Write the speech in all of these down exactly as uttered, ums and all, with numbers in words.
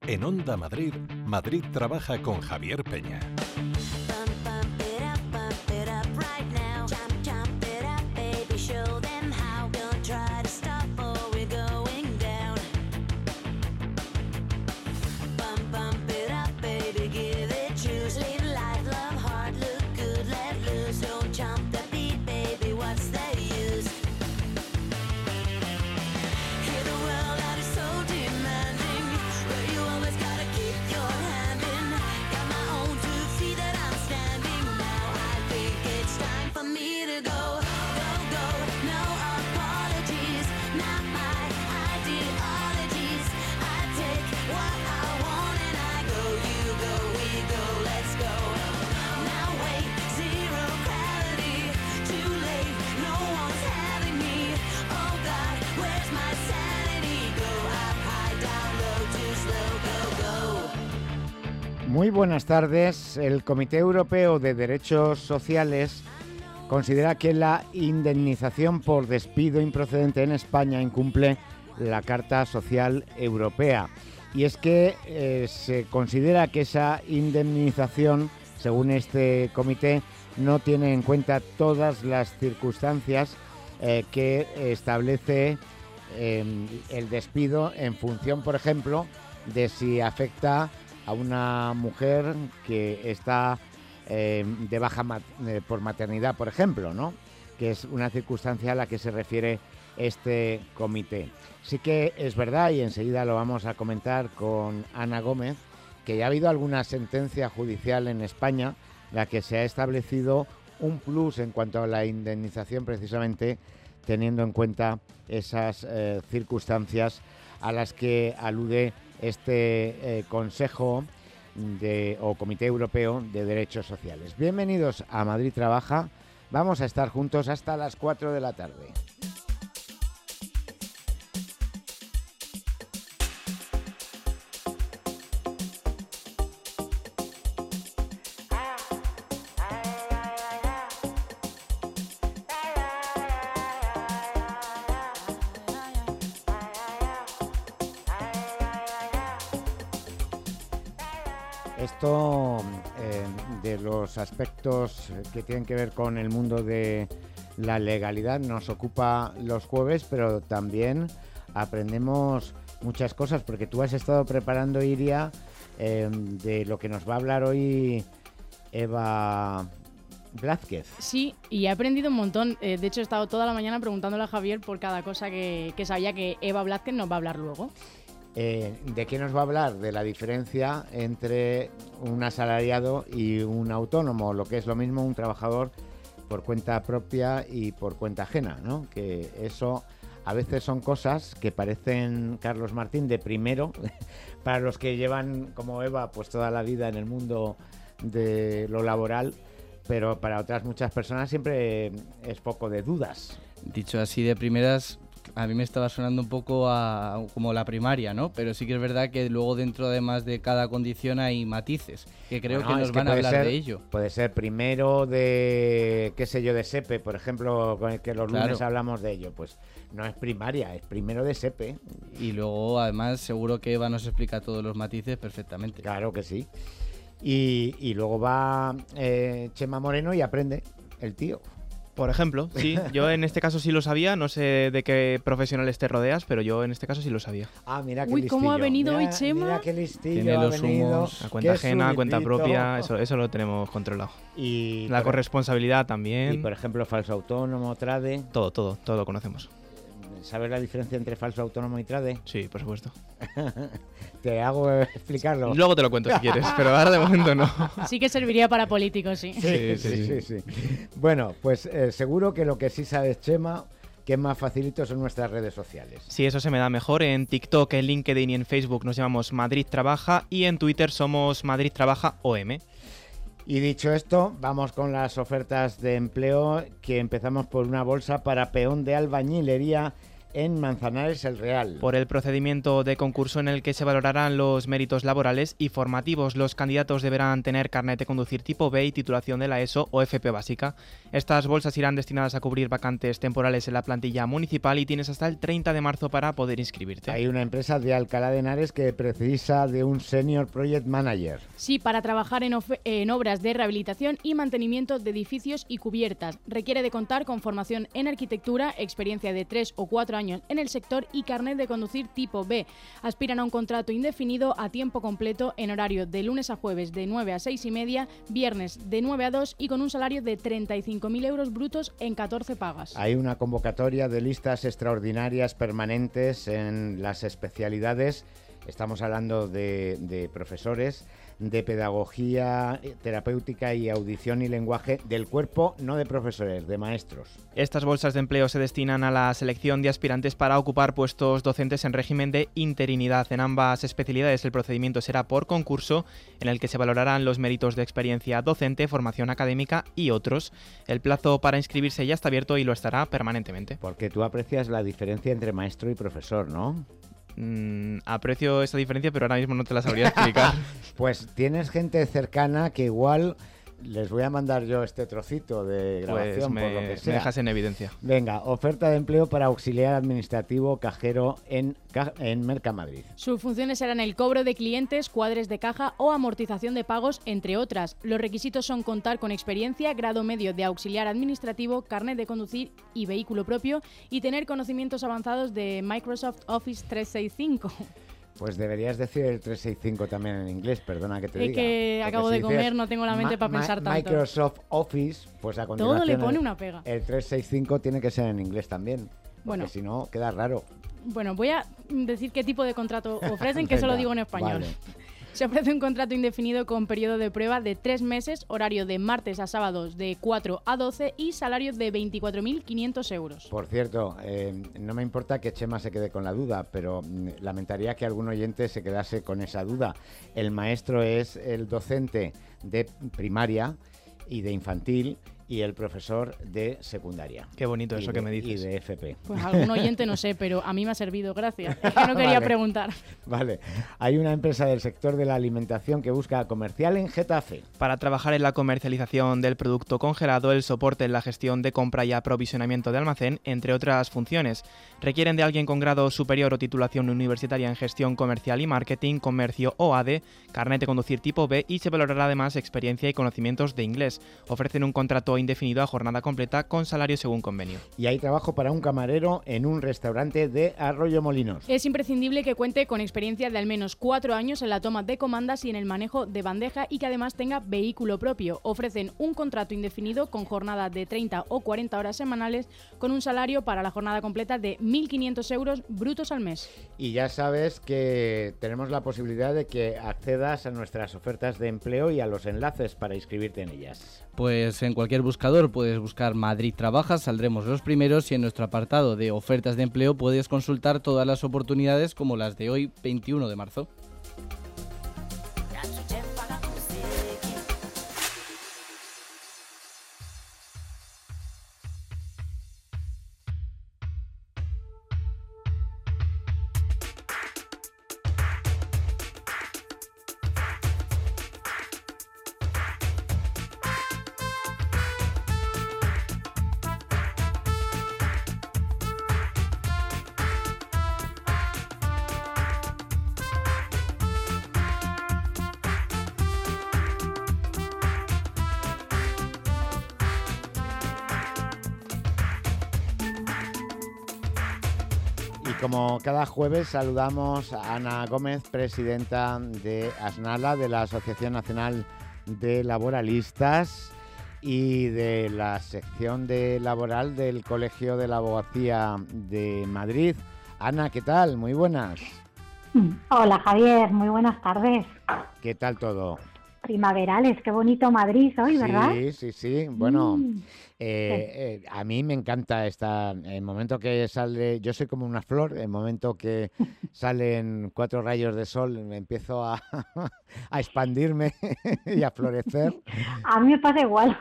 En Onda Madrid, Madrid trabaja con Javier Peña. Muy buenas tardes. El Comité Europeo de Derechos Sociales considera que la indemnización por despido improcedente en España incumple la Carta Social Europea. Y es que eh, se considera que esa indemnización, según este comité, no tiene en cuenta todas las circunstancias eh, que establece eh, el despido en función, por ejemplo, de si afecta a una mujer que está eh, de baja mat- eh, por maternidad, por ejemplo, ¿no? Que es una circunstancia a la que se refiere este comité. Sí que es verdad, y enseguida lo vamos a comentar con Ana Gómez, que ya ha habido alguna sentencia judicial en España en la que se ha establecido un plus en cuanto a la indemnización, precisamente teniendo en cuenta esas eh, circunstancias a las que alude este eh, Consejo de, o Comité Europeo de Derechos Sociales. Bienvenidos a Madrid Trabaja. Vamos a estar juntos hasta las cuatro de la tarde. Esto eh, de los aspectos que tienen que ver con el mundo de la legalidad nos ocupa los jueves, pero también aprendemos muchas cosas, porque tú has estado preparando, Iria, eh, de lo que nos va a hablar hoy Eva Blázquez. Sí, y he aprendido un montón. Eh, de hecho, he estado toda la mañana preguntándole a Javier por cada cosa que, que sabía que Eva Blázquez nos va a hablar luego. Eh, ¿De qué nos va a hablar? De la diferencia entre un asalariado y un autónomo, lo que es lo mismo un trabajador por cuenta propia y por cuenta ajena, ¿no? Que eso a veces son cosas que parecen, Carlos Martín, de primero, para los que llevan, como Eva, pues toda la vida en el mundo de lo laboral, pero para otras muchas personas siempre es poco de dudas. Dicho así de primeras, a mí me estaba sonando un poco a, a, como la primaria, ¿no? Pero sí que es verdad que luego dentro, además de cada condición, hay matices, que creo bueno, que nos que van a hablar ser, de ello. Puede ser primero de, qué sé yo, de SEPE, por ejemplo, con el que los lunes claro. hablamos de ello. Pues no es primaria, es primero de SEPE. Y luego, además, seguro que Eva nos explica todos los matices perfectamente. Claro que sí. Y, y luego va eh, Chema Moreno y aprende el tío. Por ejemplo, sí, yo en este caso sí lo sabía, no sé de qué profesionales te rodeas, pero yo en este caso sí lo sabía. Ah, mira qué Uy, listillo. ¿cómo ha venido mira, hoy Chema? Mira qué listillo Tiene ha los venido. humos. A cuenta ajena, a cuenta propia, eso, eso lo tenemos controlado. Y la por, corresponsabilidad también. Y por ejemplo, falso autónomo, trade. Todo, todo, todo lo conocemos. ¿Sabes la diferencia entre falso autónomo y trade? Sí, por supuesto. Te hago explicarlo. Luego te lo cuento si quieres, pero ahora de momento no. Sí que serviría para políticos, sí. Sí, sí, sí. sí, sí, sí. Bueno, pues eh, seguro que lo que sí sabes, Chema, que es más facilito son nuestras redes sociales. Sí, eso se me da mejor. En TikTok, en LinkedIn y en Facebook nos llamamos Madrid Trabaja y en Twitter somos Madrid Trabaja O M. Y dicho esto, vamos con las ofertas de empleo, que empezamos por una bolsa para peón de albañilería en Manzanares el Real. Por el procedimiento de concurso en el que se valorarán los méritos laborales y formativos. Los candidatos deberán tener carnet de conducir tipo B y titulación de la ESO o F P básica. Estas bolsas irán destinadas a cubrir vacantes temporales en la plantilla municipal y tienes hasta el treinta de marzo para poder inscribirte. Hay una empresa de Alcalá de Henares que precisa de un Senior Project Manager. Sí, para trabajar en, en obras de rehabilitación y mantenimiento de edificios y cubiertas. Requiere de contar con formación en arquitectura, experiencia de tres o cuatro años en el sector y carnet de conducir tipo B. Aspiran a un contrato indefinido a tiempo completo en horario de lunes a jueves de nueve a seis y media, viernes de nueve a dos y con un salario de treinta y cinco mil euros brutos en catorce pagas. Hay una convocatoria de listas extraordinarias permanentes en las especialidades. Estamos hablando de, de profesores, de pedagogía terapéutica y audición y lenguaje del cuerpo, no de profesores, de maestros. Estas bolsas de empleo se destinan a la selección de aspirantes para ocupar puestos docentes en régimen de interinidad. En ambas especialidades el procedimiento será por concurso, en el que se valorarán los méritos de experiencia docente, formación académica y otros. El plazo para inscribirse ya está abierto y lo estará permanentemente. Porque tú aprecias la diferencia entre maestro y profesor, ¿no? Mm, aprecio esa diferencia, pero ahora mismo no te la sabría explicar. Pues tienes gente cercana que igual les voy a mandar yo este trocito de grabación, pues me, por lo que sea. Me dejas en evidencia. Venga, oferta de empleo para auxiliar administrativo cajero en, en Mercamadrid. Sus funciones serán el cobro de clientes, cuadres de caja o amortización de pagos, entre otras. Los requisitos son contar con experiencia, grado medio de auxiliar administrativo, carnet de conducir y vehículo propio y tener conocimientos avanzados de Microsoft Office trescientos sesenta y cinco. Pues deberías decir el trescientos sesenta y cinco también en inglés, perdona que te diga. Es que acabo de comer, no tengo la mente para pensar tanto. Microsoft Office, pues a continuación... Todo le pone una pega. El trescientos sesenta y cinco tiene que ser en inglés también, porque bueno, si no queda raro. Bueno, voy a decir qué tipo de contrato ofrecen, que eso lo digo en español. Vale. Se ofrece un contrato indefinido con periodo de prueba de tres meses, horario de martes a sábados de cuatro a doce y salario de veinticuatro mil quinientos euros. Por cierto, eh, no me importa que Chema se quede con la duda, pero mm, lamentaría que algún oyente se quedase con esa duda. El maestro es el docente de primaria y de infantil y el profesor de secundaria. Qué bonito eso de, que me dices. Y de F P. Pues algún oyente no sé, pero a mí me ha servido, gracias. Es que no quería Vale. preguntar. Vale. Hay una empresa del sector de la alimentación que busca comercial en Getafe. Para trabajar en la comercialización del producto congelado, el soporte en la gestión de compra y aprovisionamiento de almacén, entre otras funciones. Requieren de alguien con grado superior o titulación universitaria en gestión comercial y marketing, comercio o A D E, carnet de conducir tipo B y se valorará además experiencia y conocimientos de inglés. Ofrecen un contrato indefinido a jornada completa con salario según convenio. Y hay trabajo para un camarero en un restaurante de Arroyomolinos. Es imprescindible que cuente con experiencia de al menos cuatro años en la toma de comandas y en el manejo de bandeja y que además tenga vehículo propio. Ofrecen un contrato indefinido con jornada de treinta o cuarenta horas semanales con un salario para la jornada completa de mil quinientos euros brutos al mes. Y ya sabes que tenemos la posibilidad de que accedas a nuestras ofertas de empleo y a los enlaces para inscribirte en ellas. Pues en cualquier buscador puedes buscar Madrid Trabaja, saldremos los primeros y en nuestro apartado de ofertas de empleo puedes consultar todas las oportunidades como las de hoy, veintiuno de marzo. Como cada jueves saludamos a Ana Gómez, presidenta de ASNALA, de la Asociación Nacional de Laboralistas y de la sección de laboral del Colegio de la Abogacía de Madrid. Ana, ¿qué tal? Muy buenas. Hola Javier, muy buenas tardes. ¿Qué tal todo? primaverales, qué bonito Madrid hoy, ¿verdad? Sí, sí, sí. Bueno, mm. eh, eh, a mí me encanta esta, el momento que sale, yo soy como una flor, el momento que salen cuatro rayos de sol, me empiezo a, a expandirme y a florecer. A mí me pasa igual.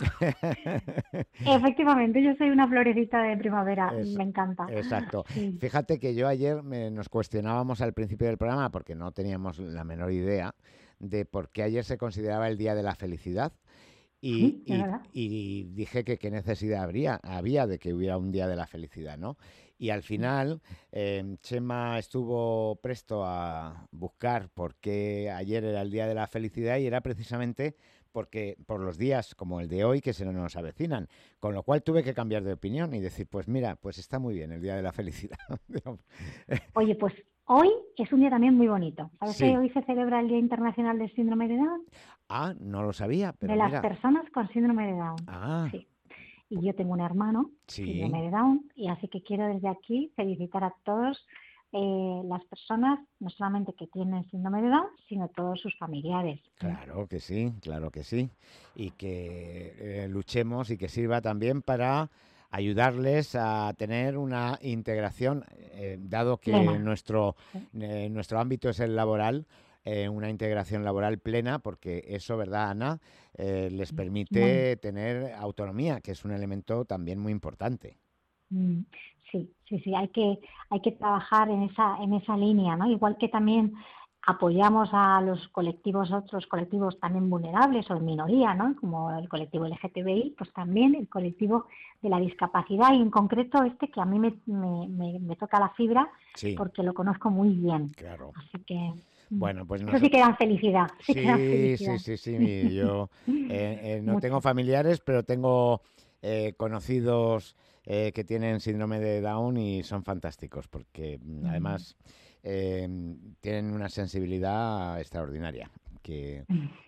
Efectivamente, yo soy una florecita de primavera, es, me encanta. Exacto. Sí. Fíjate que yo ayer me, nos cuestionábamos al principio del programa porque no teníamos la menor idea de por qué ayer se consideraba el Día de la Felicidad y, sí, y, y dije que qué necesidad habría, había de que hubiera un Día de la Felicidad, ¿no? Y al final eh, Chema estuvo presto a buscar por qué ayer era el Día de la Felicidad y era precisamente porque por los días como el de hoy que se nos avecinan, con lo cual tuve que cambiar de opinión y decir, pues mira, pues está muy bien el Día de la Felicidad. Oye, pues hoy es un día también muy bonito. ¿Sabes sí. que hoy se celebra el Día Internacional del Síndrome de Down? Ah, no lo sabía, pero de las mira. personas con síndrome de Down. Ah. Sí. Y yo tengo un hermano, sí. síndrome de Down, y así que quiero desde aquí felicitar a todos eh, las personas, no solamente que tienen síndrome de Down, sino todos sus familiares. Claro que sí, claro que sí. Y que eh, luchemos y que sirva también para ayudarles a tener una integración, eh, dado que nuestro, eh, nuestro ámbito es el laboral, eh, una integración laboral plena, porque eso, ¿verdad, Ana? Eh, les permite tener autonomía, que es un elemento también muy importante. Sí, sí, sí, hay que, hay que trabajar en esa, en esa línea, ¿no? Igual que también apoyamos a los colectivos, otros colectivos también vulnerables o en minoría, ¿no? Como el colectivo L G T B I, pues también el colectivo de la discapacidad y en concreto este que a mí me, me, me, me toca la fibra sí. porque lo conozco muy bien. Claro. Así que... Bueno, pues eso nos... sí que dan felicidad. Sí, sí, que dan felicidad. sí, sí, sí, yo eh, eh, no tengo familiares, pero tengo eh, conocidos eh, que tienen síndrome de Down y son fantásticos porque mm. además eh, tienen una sensibilidad extraordinaria que,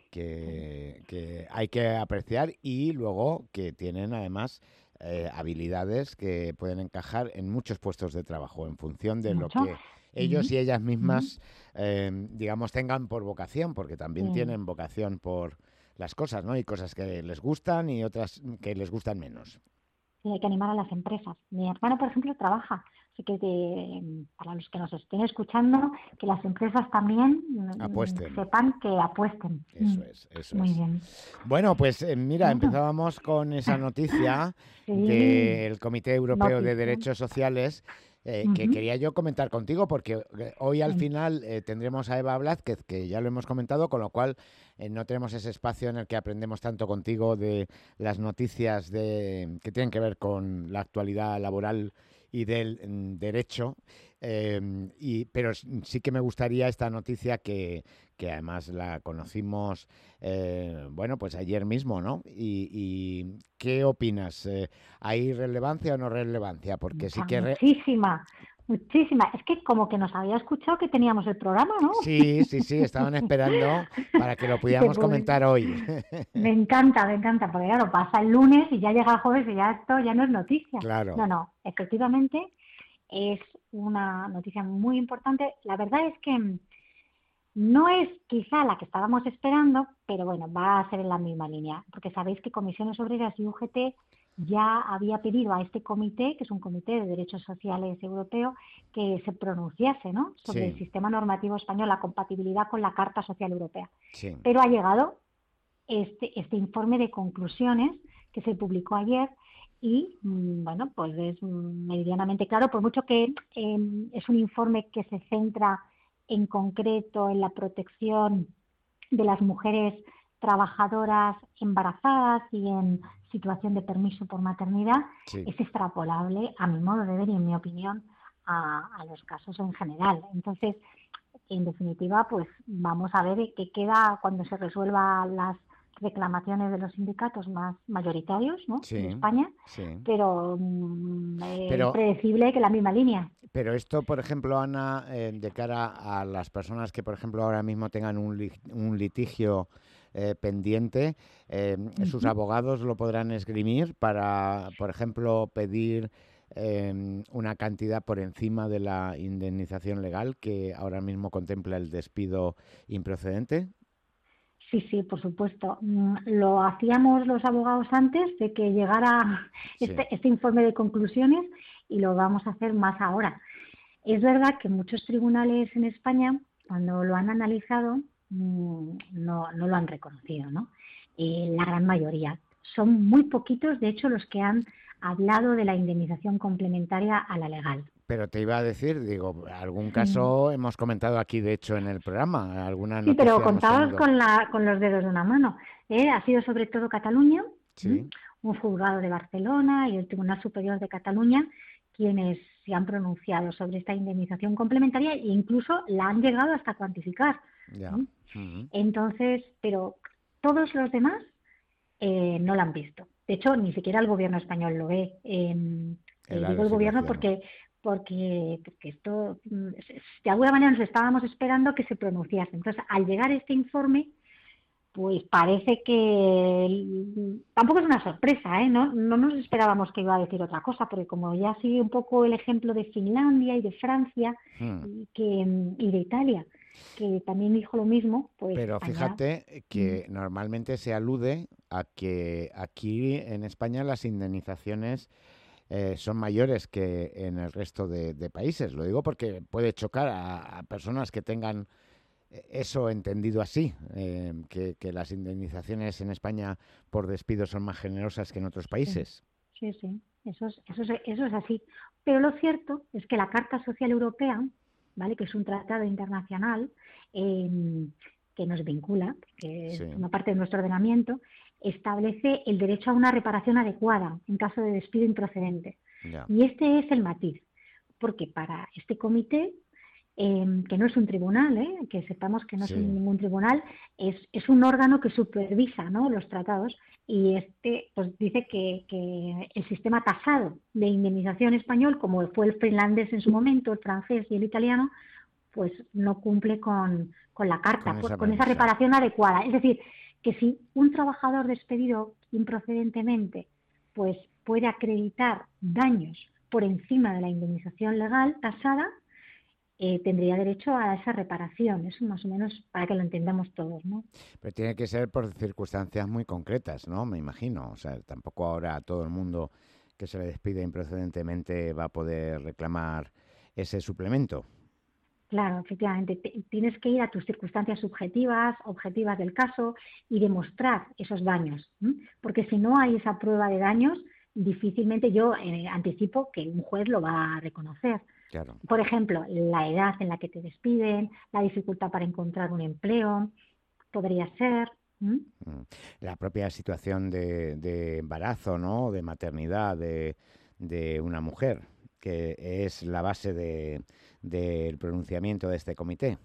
que, que hay que apreciar y luego que tienen además eh, habilidades que pueden encajar en muchos puestos de trabajo en función de ¿Mucho? lo que ellos y ellas mismas, eh, digamos, tengan por vocación, porque también sí. tienen vocación por las cosas, ¿no? Y cosas que les gustan y otras que les gustan menos. Sí, hay que animar a las empresas. Mi hermano, por ejemplo, trabaja. Así que de, para los que nos estén escuchando, que las empresas también apuesten. sepan que apuesten. Eso es, eso Muy es. bien. Bueno, pues eh, mira, empezábamos con esa noticia sí. del Comité Europeo noticia. de Derechos Sociales. Eh, uh-huh. que quería yo comentar contigo porque hoy al final eh, tendremos a Eva Blázquez, que ya lo hemos comentado, con lo cual eh, no tenemos ese espacio en el que aprendemos tanto contigo de las noticias de, que tienen que ver con la actualidad laboral y del mm, derecho, eh, y, pero sí que me gustaría esta noticia que, que además la conocimos, eh, bueno, pues ayer mismo, ¿no? Y, y ¿qué opinas? Eh, ¿Hay relevancia o no relevancia? Porque sí que... Re... Muchísima, muchísima. Es que como que nos había escuchado que teníamos el programa, ¿no? Sí, sí, sí, estaban esperando para que lo pudiéramos pues, comentar hoy. Me encanta, me encanta, porque claro, pasa el lunes y ya llega el jueves y ya esto ya no es noticia. Claro. No, no, efectivamente es una noticia muy importante. La verdad es que no es quizá la que estábamos esperando, pero bueno, va a ser en la misma línea, porque sabéis que Comisiones Obreras y U G T ya había pedido a este comité, que es un comité de derechos sociales europeo, que se pronunciase, ¿no?, sobre sí. el sistema normativo español, la compatibilidad con la Carta Social Europea. Sí. Pero ha llegado este, este informe de conclusiones que se publicó ayer y, bueno, pues es meridianamente claro, por mucho que eh, es un informe que se centra en concreto en la protección de las mujeres trabajadoras embarazadas y en situación de permiso por maternidad, sí. es extrapolable, a mi modo de ver y en mi opinión, a, a los casos en general. Entonces, en definitiva, pues vamos a ver qué queda cuando se resuelvan las reclamaciones de los sindicatos más mayoritarios, ¿no?, sí, en España, sí. pero mm, es pero, predecible que la misma línea. Pero esto, por ejemplo, Ana, eh, de cara a las personas que, por ejemplo, ahora mismo tengan un, li un litigio eh, pendiente, eh, uh-huh. sus abogados lo podrán esgrimir para, por ejemplo, pedir eh, una cantidad por encima de la indemnización legal que ahora mismo contempla el despido improcedente. Sí, sí, por supuesto. Lo hacíamos los abogados antes de que llegara sí. este, este informe de conclusiones y lo vamos a hacer más ahora. Es verdad que muchos tribunales en España, cuando lo han analizado, no, no lo han reconocido, ¿no? Eh, la gran mayoría. Son muy poquitos, de hecho, los que han hablado de la indemnización complementaria a la legal. Pero te iba a decir, digo, algún caso sí. hemos comentado aquí, de hecho, en el programa. Alguna sí, pero contados con, la, con los dedos de una mano. ¿eh? Ha sido sobre todo Cataluña, sí. un juzgado de Barcelona y el Tribunal Superior de Cataluña quienes se han pronunciado sobre esta indemnización complementaria e incluso la han llegado hasta cuantificar. Ya. ¿sí? Uh-huh. Entonces, pero todos los demás eh, no la han visto. De hecho, ni siquiera el gobierno español lo ve. Eh, eh, digo el gobierno porque... Porque, porque esto, de alguna manera nos estábamos esperando que se pronunciase. Entonces, al llegar este informe, pues parece que tampoco es una sorpresa, ¿eh? No, no nos esperábamos que iba a decir otra cosa, porque como ya sigue un poco el ejemplo de Finlandia y de Francia hmm. y, que, y de Italia, que también dijo lo mismo, pues... Pero fíjate allá... que hmm. normalmente se alude a que aquí en España las indemnizaciones... Eh, son mayores que en el resto de, de países. Lo digo porque puede chocar a, a personas que tengan eso entendido así, eh, que, que las indemnizaciones en España por despido son más generosas que en otros países. Sí, sí, sí. Eso, es, eso, es, eso es así. Pero lo cierto es que la Carta Social Europea, ¿vale?, que es un tratado internacional eh, que nos vincula, que es sí. una parte de nuestro ordenamiento, establece el derecho a una reparación adecuada en caso de despido improcedente. Yeah. Y este es el matiz, porque para este comité, eh, que no es un tribunal, ¿eh? que sepamos que no sí. es ningún tribunal, es, es un órgano que supervisa, ¿no?, los tratados, y este pues dice que, que el sistema tasado de indemnización español, como fue el finlandés en su momento, el francés y el italiano, pues no cumple con, con la carta, con esa, con esa reparación adecuada. Es decir, que si un trabajador despedido improcedentemente pues puede acreditar daños por encima de la indemnización legal tasada, eh, tendría derecho a esa reparación. Eso más o menos para que lo entendamos todos, ¿no? Pero tiene que ser por circunstancias muy concretas, ¿no? Me imagino. O sea, tampoco ahora todo el mundo que se le despide improcedentemente va a poder reclamar ese suplemento. Claro, efectivamente. Tienes que ir a tus circunstancias subjetivas, objetivas del caso y demostrar esos daños. ¿sí? Porque si no hay esa prueba de daños, difícilmente yo eh, anticipo que un juez lo va a reconocer. Claro. Por ejemplo, la edad en la que te despiden, la dificultad para encontrar un empleo, podría ser. ¿sí? La propia situación de, de embarazo, ¿no? De maternidad de, de una mujer, que es la base de, del pronunciamiento de este comité.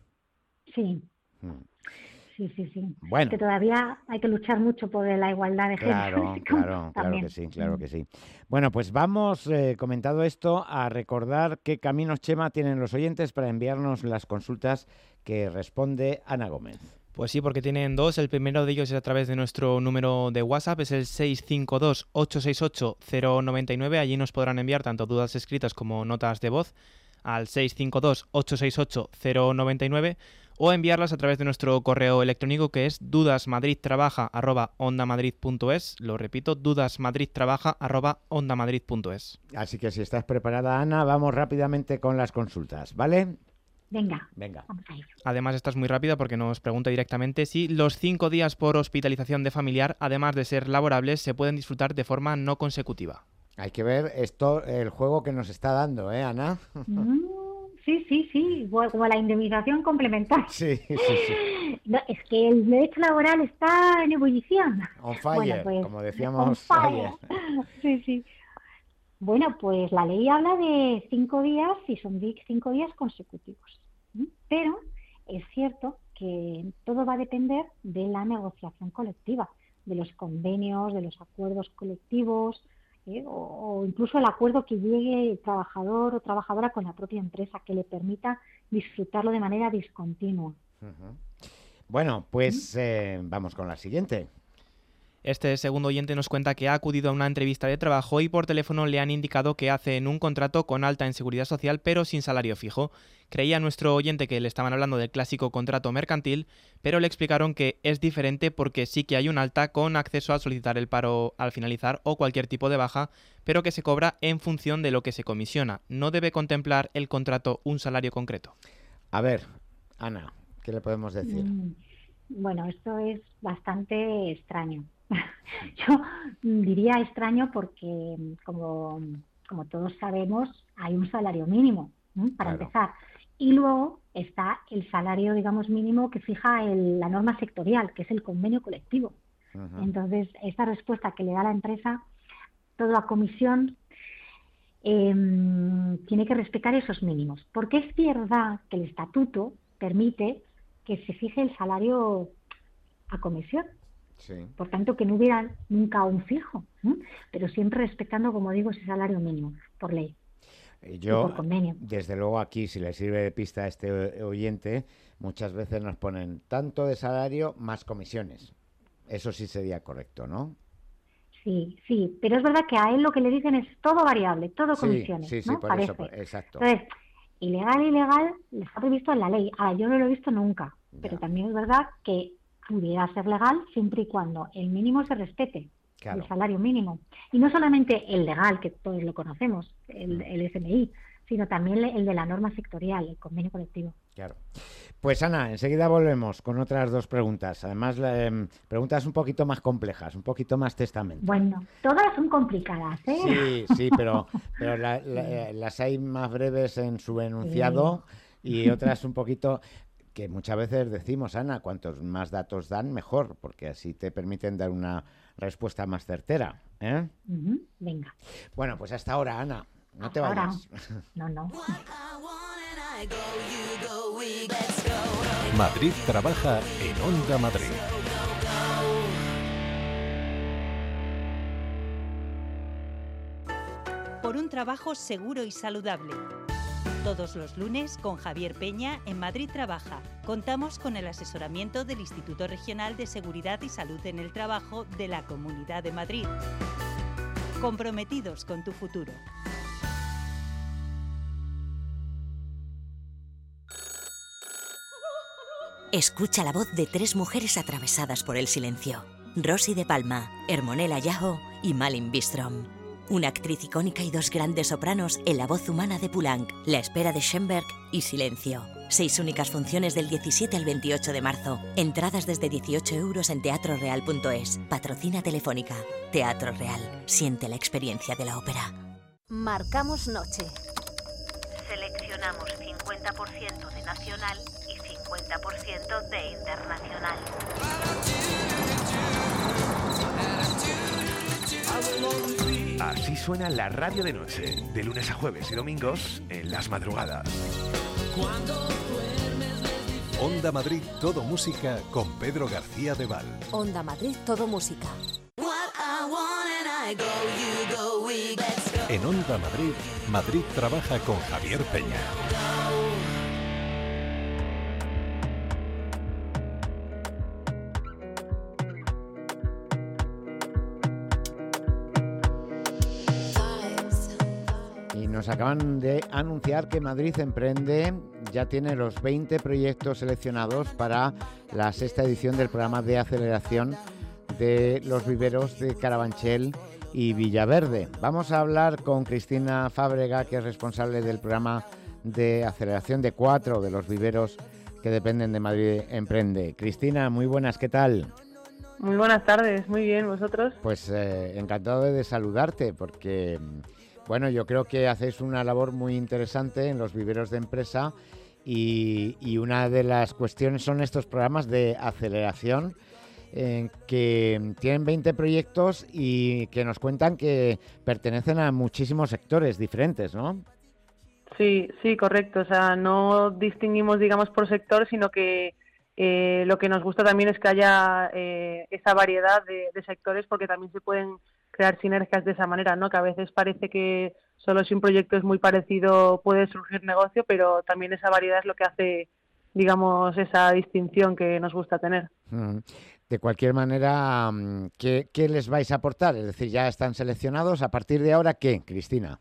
Sí, mm. sí, sí, sí. Bueno. Es que todavía hay que luchar mucho por la igualdad de claro, género. Claro, claro que sí, claro que sí. Bueno, pues vamos, eh, comentado esto, a recordar qué caminos, Chema, tienen los oyentes para enviarnos las consultas que responde Ana Gómez. Pues sí, porque tienen dos. El primero de ellos es a través de nuestro número de WhatsApp, es el seis cinco dos, ocho seis ocho, cero nueve nueve. Allí nos podrán enviar tanto dudas escritas como notas de voz al seis cinco dos, ocho seis ocho, cero nueve nueve o enviarlas a través de nuestro correo electrónico, que es dudasmadridtrabaja arroba ondamadrid punto es. Lo repito, dudasmadridtrabaja arroba ondamadrid punto es. Así que si estás preparada, Ana, vamos rápidamente con las consultas, ¿vale? Venga, Venga. Vamos a ir. Además, esta es muy rápida porque nos pregunta directamente si los cinco días por hospitalización de familiar, además de ser laborables, se pueden disfrutar de forma no consecutiva. Hay que ver esto, el juego que nos está dando, ¿eh, Ana? Mm, sí, sí, sí, como la indemnización complementaria. Sí, sí, sí. No, es que el derecho laboral está en ebullición. On fire, bueno, pues, como decíamos on fire. ayer. Sí, sí. Bueno, pues la ley habla de cinco días y son cinco días consecutivos. Pero es cierto que todo va a depender de la negociación colectiva, de los convenios, de los acuerdos colectivos, ¿eh? o, o incluso el acuerdo que llegue el trabajador o trabajadora con la propia empresa, que le permita disfrutarlo de manera discontinua. Uh-huh. Bueno, pues eh, vamos con la siguiente. Este segundo oyente nos cuenta que ha acudido a una entrevista de trabajo y por teléfono le han indicado que hacen un contrato con alta en seguridad social pero sin salario fijo. Creía nuestro oyente que le estaban hablando del clásico contrato mercantil, pero le explicaron que es diferente porque sí que hay un alta con acceso a solicitar el paro al finalizar o cualquier tipo de baja, pero que se cobra en función de lo que se comisiona. No debe contemplar el contrato un salario concreto. A ver, Ana, ¿qué le podemos decir? Mm, bueno, esto es bastante extraño. Yo diría extraño porque, como, como todos sabemos, hay un salario mínimo, ¿eh? Para claro. empezar. Y luego está el salario, digamos, mínimo que fija el, la norma sectorial, que es el convenio colectivo. Uh-huh. Entonces, esta respuesta que le da la empresa, todo a comisión, eh, tiene que respetar esos mínimos. Porque es verdad que el estatuto permite que se fije el salario a comisión. Sí. Por tanto, que no hubiera nunca un fijo, ¿eh? Pero siempre respetando, como digo, ese salario mínimo, por ley. Yo, por convenio. Desde luego aquí, si le sirve de pista a este oyente, muchas veces nos ponen tanto de salario más comisiones. Eso sí sería correcto, ¿no? Sí, sí, pero es verdad que a él lo que le dicen es todo variable, todo sí, comisiones, sí, sí, ¿no? por Parece. eso, por, exacto. Entonces, ilegal, ilegal, está previsto en la ley. Ahora, yo no lo he visto nunca, ya. Pero también es verdad que pudiera ser legal siempre y cuando el mínimo se respete, claro. El salario mínimo. Y no solamente el legal, que todos lo conocemos, el, el S M I, sino también el de la norma sectorial, el convenio colectivo. Claro. Pues Ana, enseguida volvemos con otras dos preguntas. Además, eh, preguntas un poquito más complejas, un poquito más testamento. Bueno, todas son complicadas, Sí, ¿eh? sí, pero, pero la, la, las hay más breves en su enunciado sí. Y otras un poquito... que muchas veces decimos, Ana, cuantos más datos dan, mejor, porque así te permiten dar una respuesta más certera, ¿eh? Uh-huh. Venga. Bueno, pues hasta ahora, Ana, no hasta te vayas. Ahora. No, no. Madrid trabaja en Onda Madrid. Por un trabajo seguro y saludable. Todos los lunes con Javier Peña en Madrid Trabaja. Contamos con el asesoramiento del Instituto Regional de Seguridad y Salud en el Trabajo de la Comunidad de Madrid. Comprometidos con tu futuro. Escucha la voz de tres mujeres atravesadas por el silencio. Rosy de Palma, Hermonella Yajo y Malin Bistrom. Una actriz icónica y dos grandes sopranos en la voz humana de Poulenc, La espera de Schoenberg y Silencio. Seis únicas funciones del diecisiete al veintiocho de marzo. Entradas desde dieciocho euros en teatro real punto es. Patrocina Telefónica. Teatro Real. Siente la experiencia de la ópera. Marcamos noche. Seleccionamos cincuenta por ciento de nacional y cincuenta por ciento de internacional. Así suena la radio de noche, de lunes a jueves y domingos en las madrugadas. Onda Madrid, todo música con Pedro García de Val. Onda Madrid, todo música. En Onda Madrid, Madrid trabaja con Javier Peña. Nos acaban de anunciar que Madrid Emprende ya tiene los veinte proyectos seleccionados para la sexta edición del programa de aceleración de los viveros de Carabanchel y Villaverde. Vamos a hablar con Cristina Fábrega, que es responsable del programa de aceleración de cuatro de los viveros que dependen de Madrid Emprende. Cristina, muy buenas, ¿qué tal? Muy buenas tardes, muy bien, ¿vosotros? Pues eh, encantado de saludarte, porque... Bueno, yo creo que hacéis una labor muy interesante en los viveros de empresa y, y una de las cuestiones son estos programas de aceleración eh, que tienen veinte proyectos y que nos cuentan que pertenecen a muchísimos sectores diferentes, ¿no? Sí, sí, correcto. O sea, no distinguimos, digamos, por sector, sino que eh, lo que nos gusta también es que haya eh, esa variedad de, de sectores, porque también se pueden crear sinergias de esa manera, ¿no? Que a veces parece que solo si un proyecto es muy parecido puede surgir negocio, pero también esa variedad es lo que hace, digamos, esa distinción que nos gusta tener. Mm. De cualquier manera, ¿qué, ¿qué les vais a aportar? Es decir, ya están seleccionados. ¿A partir de ahora qué, Cristina?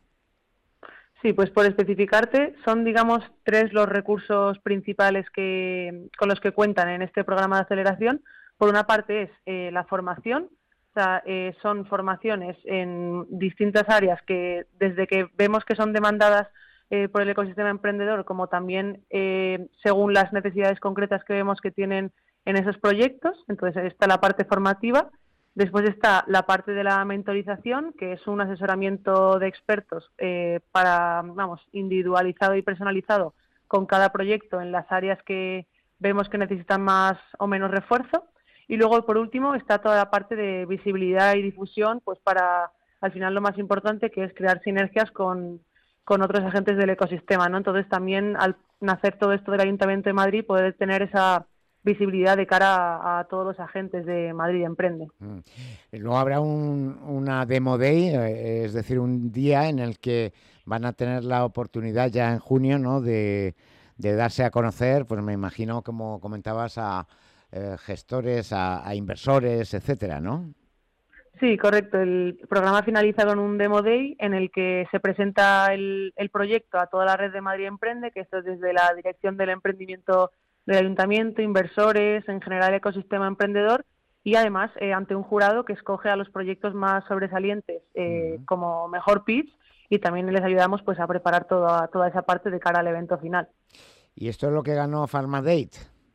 Sí, pues por especificarte, son, digamos, tres los recursos principales que con los que cuentan en este programa de aceleración. Por una parte es eh, la formación, o sea, eh, son formaciones en distintas áreas que desde que vemos que son demandadas eh, por el ecosistema emprendedor, como también eh, según las necesidades concretas que vemos que tienen en esos proyectos. Entonces está la parte formativa. Después está la parte de la mentorización, que es un asesoramiento de expertos eh, para, vamos, individualizado y personalizado con cada proyecto en las áreas que vemos que necesitan más o menos refuerzo. Y luego, por último, está toda la parte de visibilidad y difusión, pues para, al final, lo más importante, que es crear sinergias con, con otros agentes del ecosistema, ¿no? Entonces, también, al nacer todo esto del Ayuntamiento de Madrid, poder tener esa visibilidad de cara a, a todos los agentes de Madrid Emprende. Mm. Luego habrá un, una Demo Day, eh, es decir, un día en el que van a tener la oportunidad ya en junio, ¿no?, de, de darse a conocer, pues me imagino, como comentabas, a eh, gestores, a, a inversores, etcétera, ¿no? Sí, correcto. El programa finaliza con un Demo Day en el que se presenta el, el proyecto a toda la red de Madrid Emprende, que esto es desde la Dirección del Emprendimiento del Ayuntamiento, inversores, en general el ecosistema emprendedor, y además eh, ante un jurado que escoge a los proyectos más sobresalientes eh, uh-huh. como mejor pitch, y también les ayudamos pues a preparar toda, toda esa parte de cara al evento final. ¿Y esto es lo que ganó Farmadate?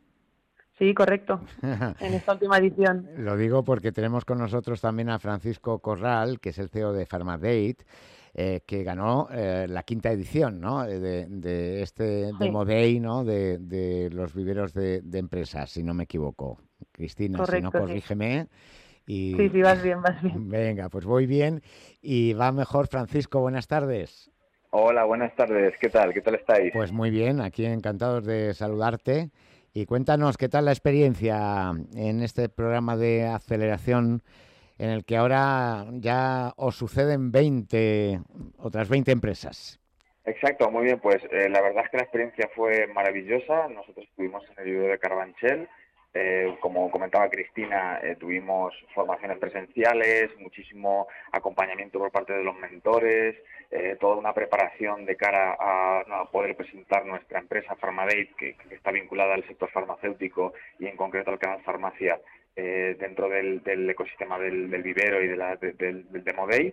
Sí, correcto, en esta última edición. Lo digo porque tenemos con nosotros también a Francisco Corral, que es el C E O de Farmadate, eh, que ganó eh, la quinta edición, ¿no?, de, de este sí. Demo Day, ¿no?, de, de los viveros de, de empresas, si no me equivoco. Cristina, correcto, si no, corrígeme. Sí. Y... sí, sí, vas bien, vas bien. Venga, pues voy bien y va mejor. Francisco, buenas tardes. Hola, buenas tardes. ¿Qué tal? ¿Qué tal estáis? Pues muy bien, aquí encantados de saludarte. Y cuéntanos, ¿qué tal la experiencia en este programa de aceleración en el que ahora ya os suceden veinte, otras veinte empresas? Exacto, muy bien. Pues eh, la verdad es que la experiencia fue maravillosa. Nosotros estuvimos en el vivero de Carabanchel. Eh, como comentaba Cristina, eh, tuvimos formaciones presenciales, muchísimo acompañamiento por parte de los mentores, eh, toda una preparación de cara a, no, a poder presentar nuestra empresa Farmadate, que, que está vinculada al sector farmacéutico y en concreto al canal farmacia, eh, dentro del, del ecosistema del, del vivero y de la, de, del, del Demo Day.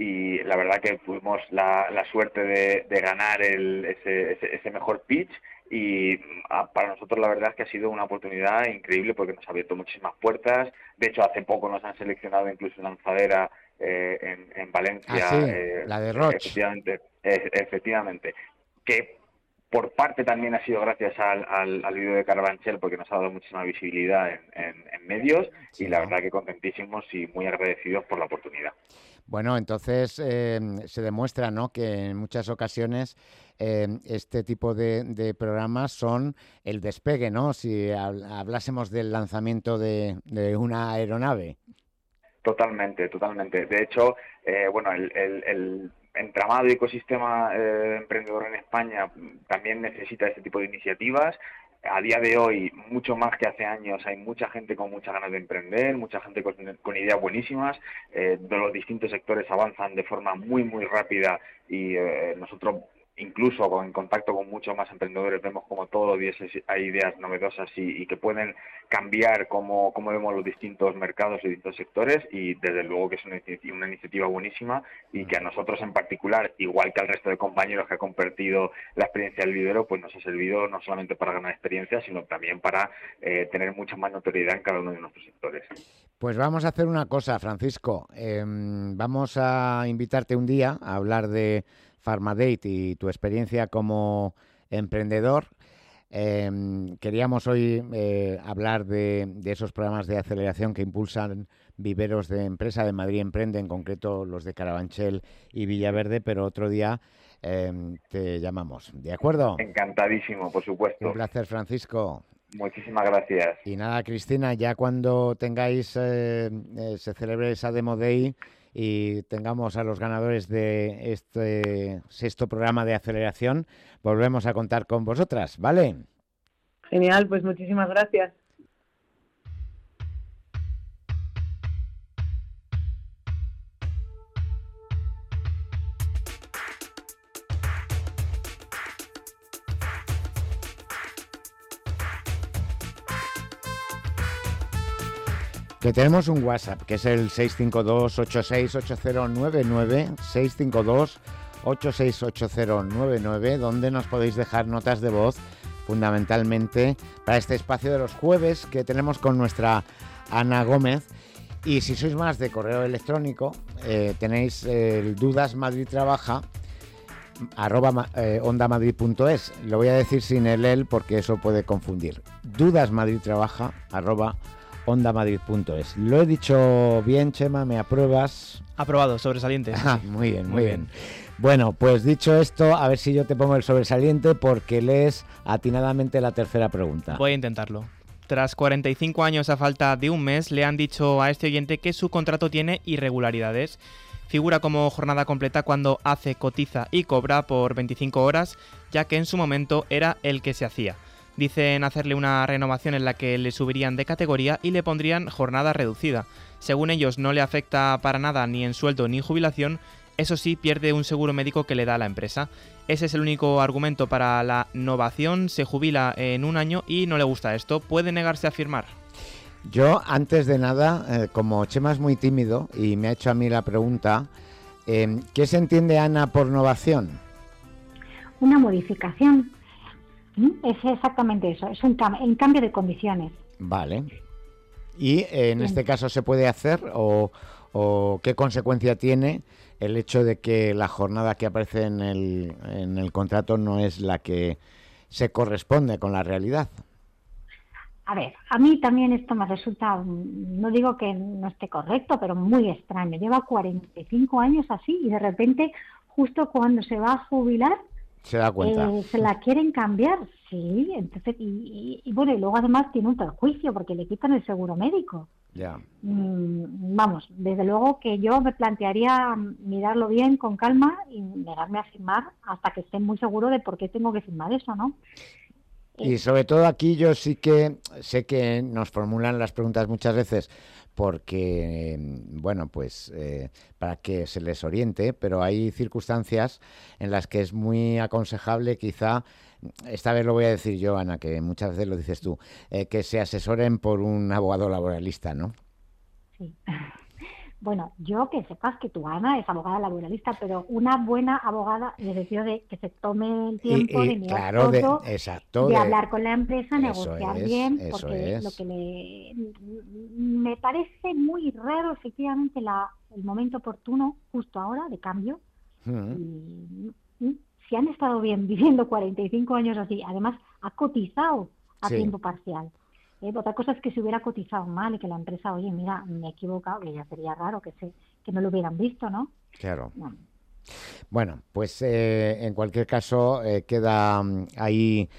Y la verdad que tuvimos la, la suerte de, de ganar el, ese, ese, ese mejor pitch. Y para nosotros la verdad es que ha sido una oportunidad increíble porque nos ha abierto muchísimas puertas. De hecho, hace poco nos han seleccionado incluso en lanzadera eh, en, en Valencia. Ah, sí, eh, la de Roche. Efectivamente, eh, efectivamente. Que por parte también ha sido gracias al, al, al vídeo de Carabanchel porque nos ha dado muchísima visibilidad en, en, en medios sí, y la verdad que contentísimos y muy agradecidos por la oportunidad. Bueno, entonces eh, se demuestra, ¿no?, que en muchas ocasiones eh, este tipo de, de programas son el despegue, ¿no?, si hablásemos del lanzamiento de, de una aeronave. Totalmente, totalmente. De hecho, eh, bueno, el, el, el entramado y ecosistema eh, emprendedor en España también necesita este tipo de iniciativas. A día de hoy, mucho más que hace años, hay mucha gente con muchas ganas de emprender, mucha gente con, con ideas buenísimas, eh, de los distintos sectores avanzan de forma muy, muy rápida y eh, nosotros, incluso con, en contacto con muchos más emprendedores, vemos como todos los días hay ideas novedosas y, y que pueden cambiar cómo, cómo vemos los distintos mercados y distintos sectores y desde luego que es una, una iniciativa buenísima y que a nosotros en particular, igual que al resto de compañeros que ha compartido la experiencia del vivero, pues nos ha servido no solamente para ganar experiencia, sino también para eh, tener mucha más notoriedad en cada uno de nuestros sectores. Pues vamos a hacer una cosa, Francisco. Eh, vamos a invitarte un día a hablar de Farmadate y tu experiencia como emprendedor. Eh, queríamos hoy eh, hablar de, de esos programas de aceleración que impulsan viveros de empresa de Madrid Emprende, en concreto los de Carabanchel y Villaverde, pero otro día eh, te llamamos. ¿De acuerdo? Encantadísimo, por supuesto. Un placer, Francisco. Muchísimas gracias. Y nada, Cristina, ya cuando tengáis, eh, eh, se celebre esa Demo Day y tengamos a los ganadores de este sexto programa de aceleración, volvemos a contar con vosotras, ¿vale? Genial, pues muchísimas gracias. Que tenemos un WhatsApp, que es el seis cinco dos, ocho seis ocho cero nueve nueve, seis cinco dos, ocho seis ocho cero nueve nueve, donde nos podéis dejar notas de voz, fundamentalmente para este espacio de los jueves que tenemos con nuestra Ana Gómez. Y si sois más de correo electrónico, eh, tenéis el Dudas Madrid Trabaja, arroba eh, ondamadrid punto es. Lo voy a decir sin el el porque eso puede confundir. Dudas Madrid Trabaja, arroba ondamadrid punto es. ¿Lo he dicho bien, Chema? ¿Me apruebas? Aprobado, sobresaliente. Ah, muy bien, muy, muy bien. bien. Bueno, pues dicho esto, a ver si yo te pongo el sobresaliente porque lees atinadamente la tercera pregunta. Voy a intentarlo. Tras cuarenta y cinco años a falta de un mes, le han dicho a este oyente que su contrato tiene irregularidades. Figura como jornada completa cuando hace, cotiza y cobra por veinticinco horas, ya que en su momento era el que se hacía. Dicen hacerle una renovación en la que le subirían de categoría y le pondrían jornada reducida. Según ellos, no le afecta para nada ni en sueldo ni jubilación, eso sí, pierde un seguro médico que le da la empresa. Ese es el único argumento para la novación, se jubila en un año y no le gusta esto. ¿Puede negarse a firmar? Yo, antes de nada, eh, como Chema es muy tímido y me ha hecho a mí la pregunta, eh, ¿qué se entiende, Ana, por novación? Una modificación. Es exactamente eso, es un, cam- un cambio de condiciones. Vale. ¿Y eh, en Bien. este caso se puede hacer o, o qué consecuencia tiene el hecho de que la jornada que aparece en el, en el contrato no es la que se corresponde con la realidad? A ver, a mí también esto me resulta, no digo que no esté correcto, pero muy extraño. Lleva cuarenta y cinco años así y de repente, justo cuando se va a jubilar, se da cuenta. Eh, se la quieren cambiar, sí. Entonces y, y, y bueno, y luego además tiene un perjuicio porque le quitan el seguro médico. Ya. Mm, vamos, desde luego que yo me plantearía mirarlo bien, con calma y negarme a firmar hasta que esté muy seguro de por qué tengo que firmar eso, ¿no? Y sobre todo aquí yo sí que sé que nos formulan las preguntas muchas veces porque, bueno, pues eh, para que se les oriente, pero hay circunstancias en las que es muy aconsejable quizá, esta vez lo voy a decir yo, Ana, que muchas veces lo dices tú, eh, que se asesoren por un abogado laboralista, ¿no? Sí. Bueno, yo que sepas que tu Ana es abogada laboralista, pero una buena abogada en el sentido de que se tome el tiempo y, y, de mirar claro, todo, de, exacto, de, de hablar con la empresa, negociar es, bien, porque es. lo que le me parece muy raro efectivamente la el momento oportuno justo ahora de cambio. Mm. Y, y, si han estado bien viviendo cuarenta y cinco años así, además ha cotizado a sí. tiempo parcial. Eh, otra cosa es que se hubiera cotizado mal y que la empresa, oye, mira, me he equivocado, que ya sería raro que se que no lo hubieran visto, ¿no? Claro. No. Bueno, pues eh, en cualquier caso eh, queda um, ahí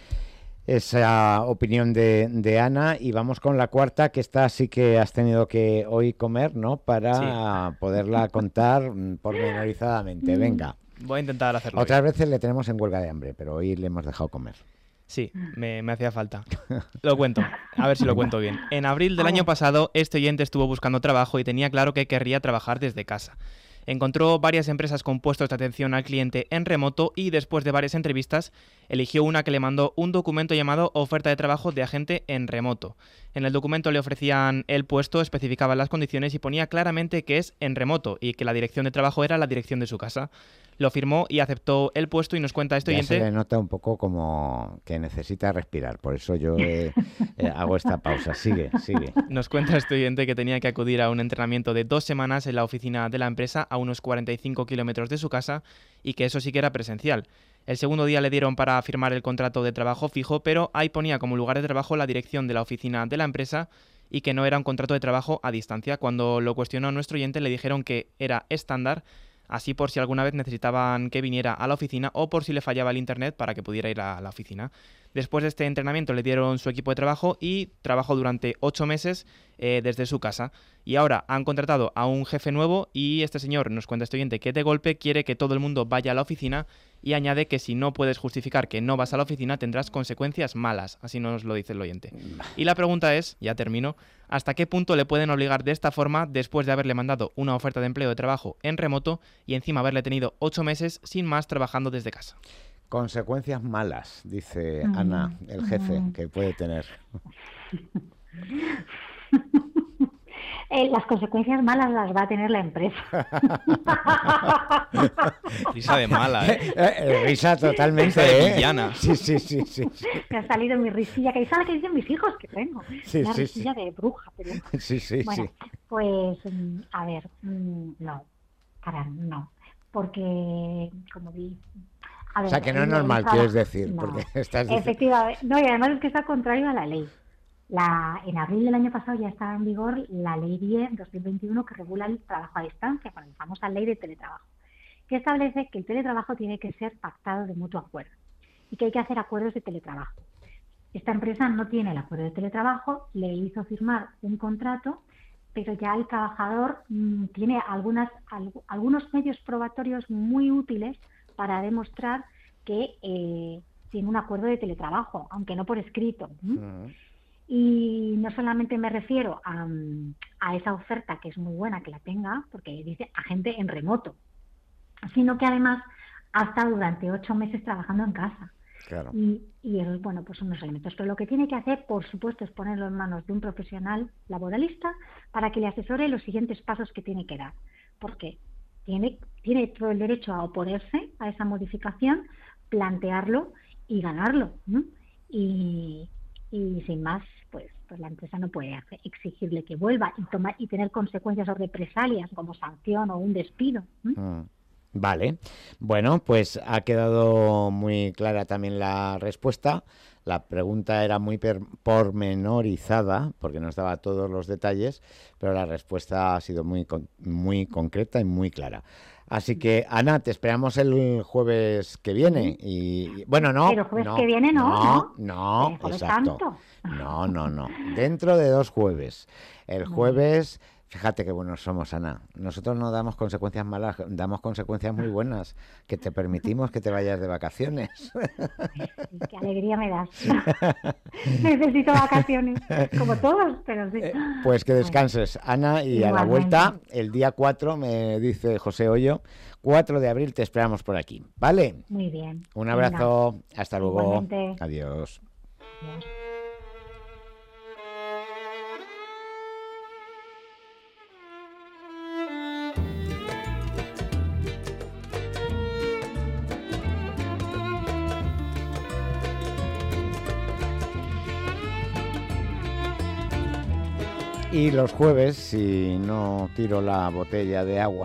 esa opinión de, de Ana y vamos con la cuarta, que esta sí que has tenido que hoy comer, ¿no? Para sí. poderla contar pormenorizadamente. Venga. Voy a intentar hacerlo. Otras bien. veces le tenemos en huelga de hambre, pero hoy le hemos dejado comer. Sí, me, me hacía falta. Lo cuento, a ver si lo cuento bien. En abril del año pasado, este oyente estuvo buscando trabajo y tenía claro que querría trabajar desde casa. Encontró varias empresas con puestos de atención al cliente en remoto y después de varias entrevistas eligió una que le mandó un documento llamado Oferta de Trabajo de Agente en Remoto. En el documento le ofrecían el puesto, especificaban las condiciones y ponía claramente que es en remoto y que la dirección de trabajo era la dirección de su casa. Lo firmó y aceptó el puesto y nos cuenta este oyente... Ya se le nota un poco como que necesita respirar, por eso yo eh, eh, hago esta pausa. Sigue, sigue. Nos cuenta este oyente que tenía que acudir a un entrenamiento de dos semanas en la oficina de la empresa a unos cuarenta y cinco kilómetros de su casa y que eso sí que era presencial. El segundo día le dieron para firmar el contrato de trabajo fijo, pero ahí ponía como lugar de trabajo la dirección de la oficina de la empresa y que no era un contrato de trabajo a distancia. Cuando lo cuestionó nuestro oyente le dijeron que era estándar, así por si alguna vez necesitaban que viniera a la oficina o por si le fallaba el internet para que pudiera ir a la oficina. Después de este entrenamiento le dieron su equipo de trabajo y trabajó durante ocho meses eh, desde su casa. Y ahora han contratado a un jefe nuevo y este señor, nos cuenta este oyente, que de golpe quiere que todo el mundo vaya a la oficina y añade que si no puedes justificar que no vas a la oficina tendrás consecuencias malas, así nos lo dice el oyente. Y la pregunta es, ya termino, ¿hasta qué punto le pueden obligar de esta forma después de haberle mandado una oferta de empleo de trabajo en remoto y encima haberle tenido ocho meses sin más trabajando desde casa? Consecuencias malas, dice mm, Ana, el jefe, mm. que puede tener. Eh, las consecuencias malas las va a tener la empresa. Risa de mala, ¿eh? eh, eh risa totalmente, risa de ¿eh? villana. Sí, sí, sí, sí, sí. Me ha salido mi risilla, que es la que dicen mis hijos que tengo. Sí, Una sí, risilla sí. de bruja. Pero... Sí, sí, bueno, sí. pues, a ver, no, para, no. Porque, como vi... A ver, o sea, que no es normal, estaba... quieres decir. No. Porque estás diciendo... Efectivamente. No, y además es que está contrario a la ley. La, en abril del año pasado ya estaba en vigor la Ley diez dos mil veintiuno que regula el trabajo a distancia, con la famosa ley de teletrabajo, que establece que el teletrabajo tiene que ser pactado de mutuo acuerdo y que hay que hacer acuerdos de teletrabajo. Esta empresa no tiene el acuerdo de teletrabajo, le hizo firmar un contrato, pero ya el trabajador mmm, tiene algunas, al, algunos medios probatorios muy útiles para demostrar que eh, tiene un acuerdo de teletrabajo, aunque no por escrito. ¿Mm? Uh-huh. Y no solamente me refiero a, a esa oferta, que es muy buena que la tenga, porque dice agente en remoto, sino que además ha estado durante ocho meses trabajando en casa. Claro. Y, y eso es, bueno, pues unos elementos. Pero lo que tiene que hacer, por supuesto, es ponerlo en manos de un profesional laboralista para que le asesore los siguientes pasos que tiene que dar. Porque tiene, tiene todo el derecho a oponerse a esa modificación, plantearlo y ganarlo, ¿no? Y... y sin más, pues, pues la empresa no puede hacer, exigirle que vuelva y tomar y tener consecuencias o represalias como sanción o un despido. ¿Mm? Mm, vale, bueno, pues ha quedado muy clara también la respuesta. La pregunta era muy per- pormenorizada porque nos daba todos los detalles, pero la respuesta ha sido muy con- muy concreta y muy clara. Así que, Ana, te esperamos el jueves que viene. Y bueno, no. Pero el jueves no, que viene no, no. No, no exacto. Santo. No, no, no. Dentro de dos jueves. El jueves, fíjate qué buenos somos, Ana. Nosotros no damos consecuencias malas, damos consecuencias muy buenas, que te permitimos que te vayas de vacaciones. Sí, qué alegría me das. Necesito vacaciones, como todos, pero sí. Eh, pues que descanses, Ana, y igualmente. A la vuelta, el día cuatro, me dice José Hoyo, cuatro de abril te esperamos por aquí, ¿vale? Muy bien. Un abrazo, venga. Hasta luego. Igualmente. Adiós. Adiós. Y los jueves, si no tiro la botella de agua,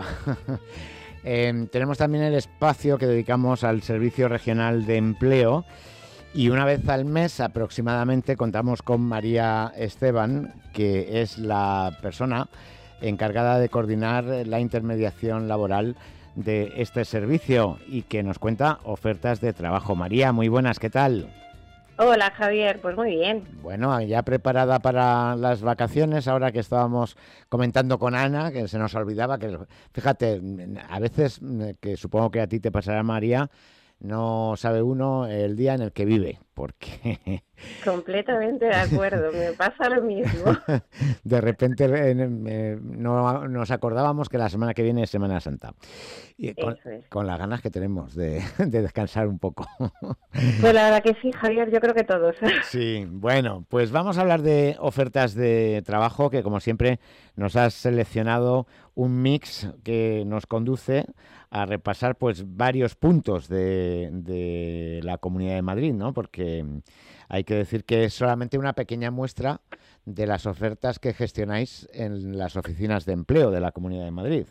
eh, tenemos también el espacio que dedicamos al Servicio Regional de Empleo y una vez al mes aproximadamente contamos con María Esteban, que es la persona encargada de coordinar la intermediación laboral de este servicio y que nos cuenta ofertas de trabajo. María, muy buenas, ¿qué tal? Hola Javier, pues muy bien. Bueno, ya preparada para las vacaciones, ahora que estábamos comentando con Ana, que se nos olvidaba, que fíjate, a veces, que supongo que a ti te pasará, María, no sabe uno el día en el que vive, porque... Completamente de acuerdo, me pasa lo mismo. De repente eh, no nos acordábamos que la semana que viene es Semana Santa. Y con, es. con las ganas que tenemos de, de descansar un poco. Pues la verdad que sí, Javier, yo creo que todos. Sí, bueno, pues vamos a hablar de ofertas de trabajo, que como siempre nos has seleccionado un mix que nos conduce a repasar pues varios puntos de, de la Comunidad de Madrid, ¿no? Porque hay que decir que es solamente una pequeña muestra de las ofertas que gestionáis en las oficinas de empleo de la Comunidad de Madrid.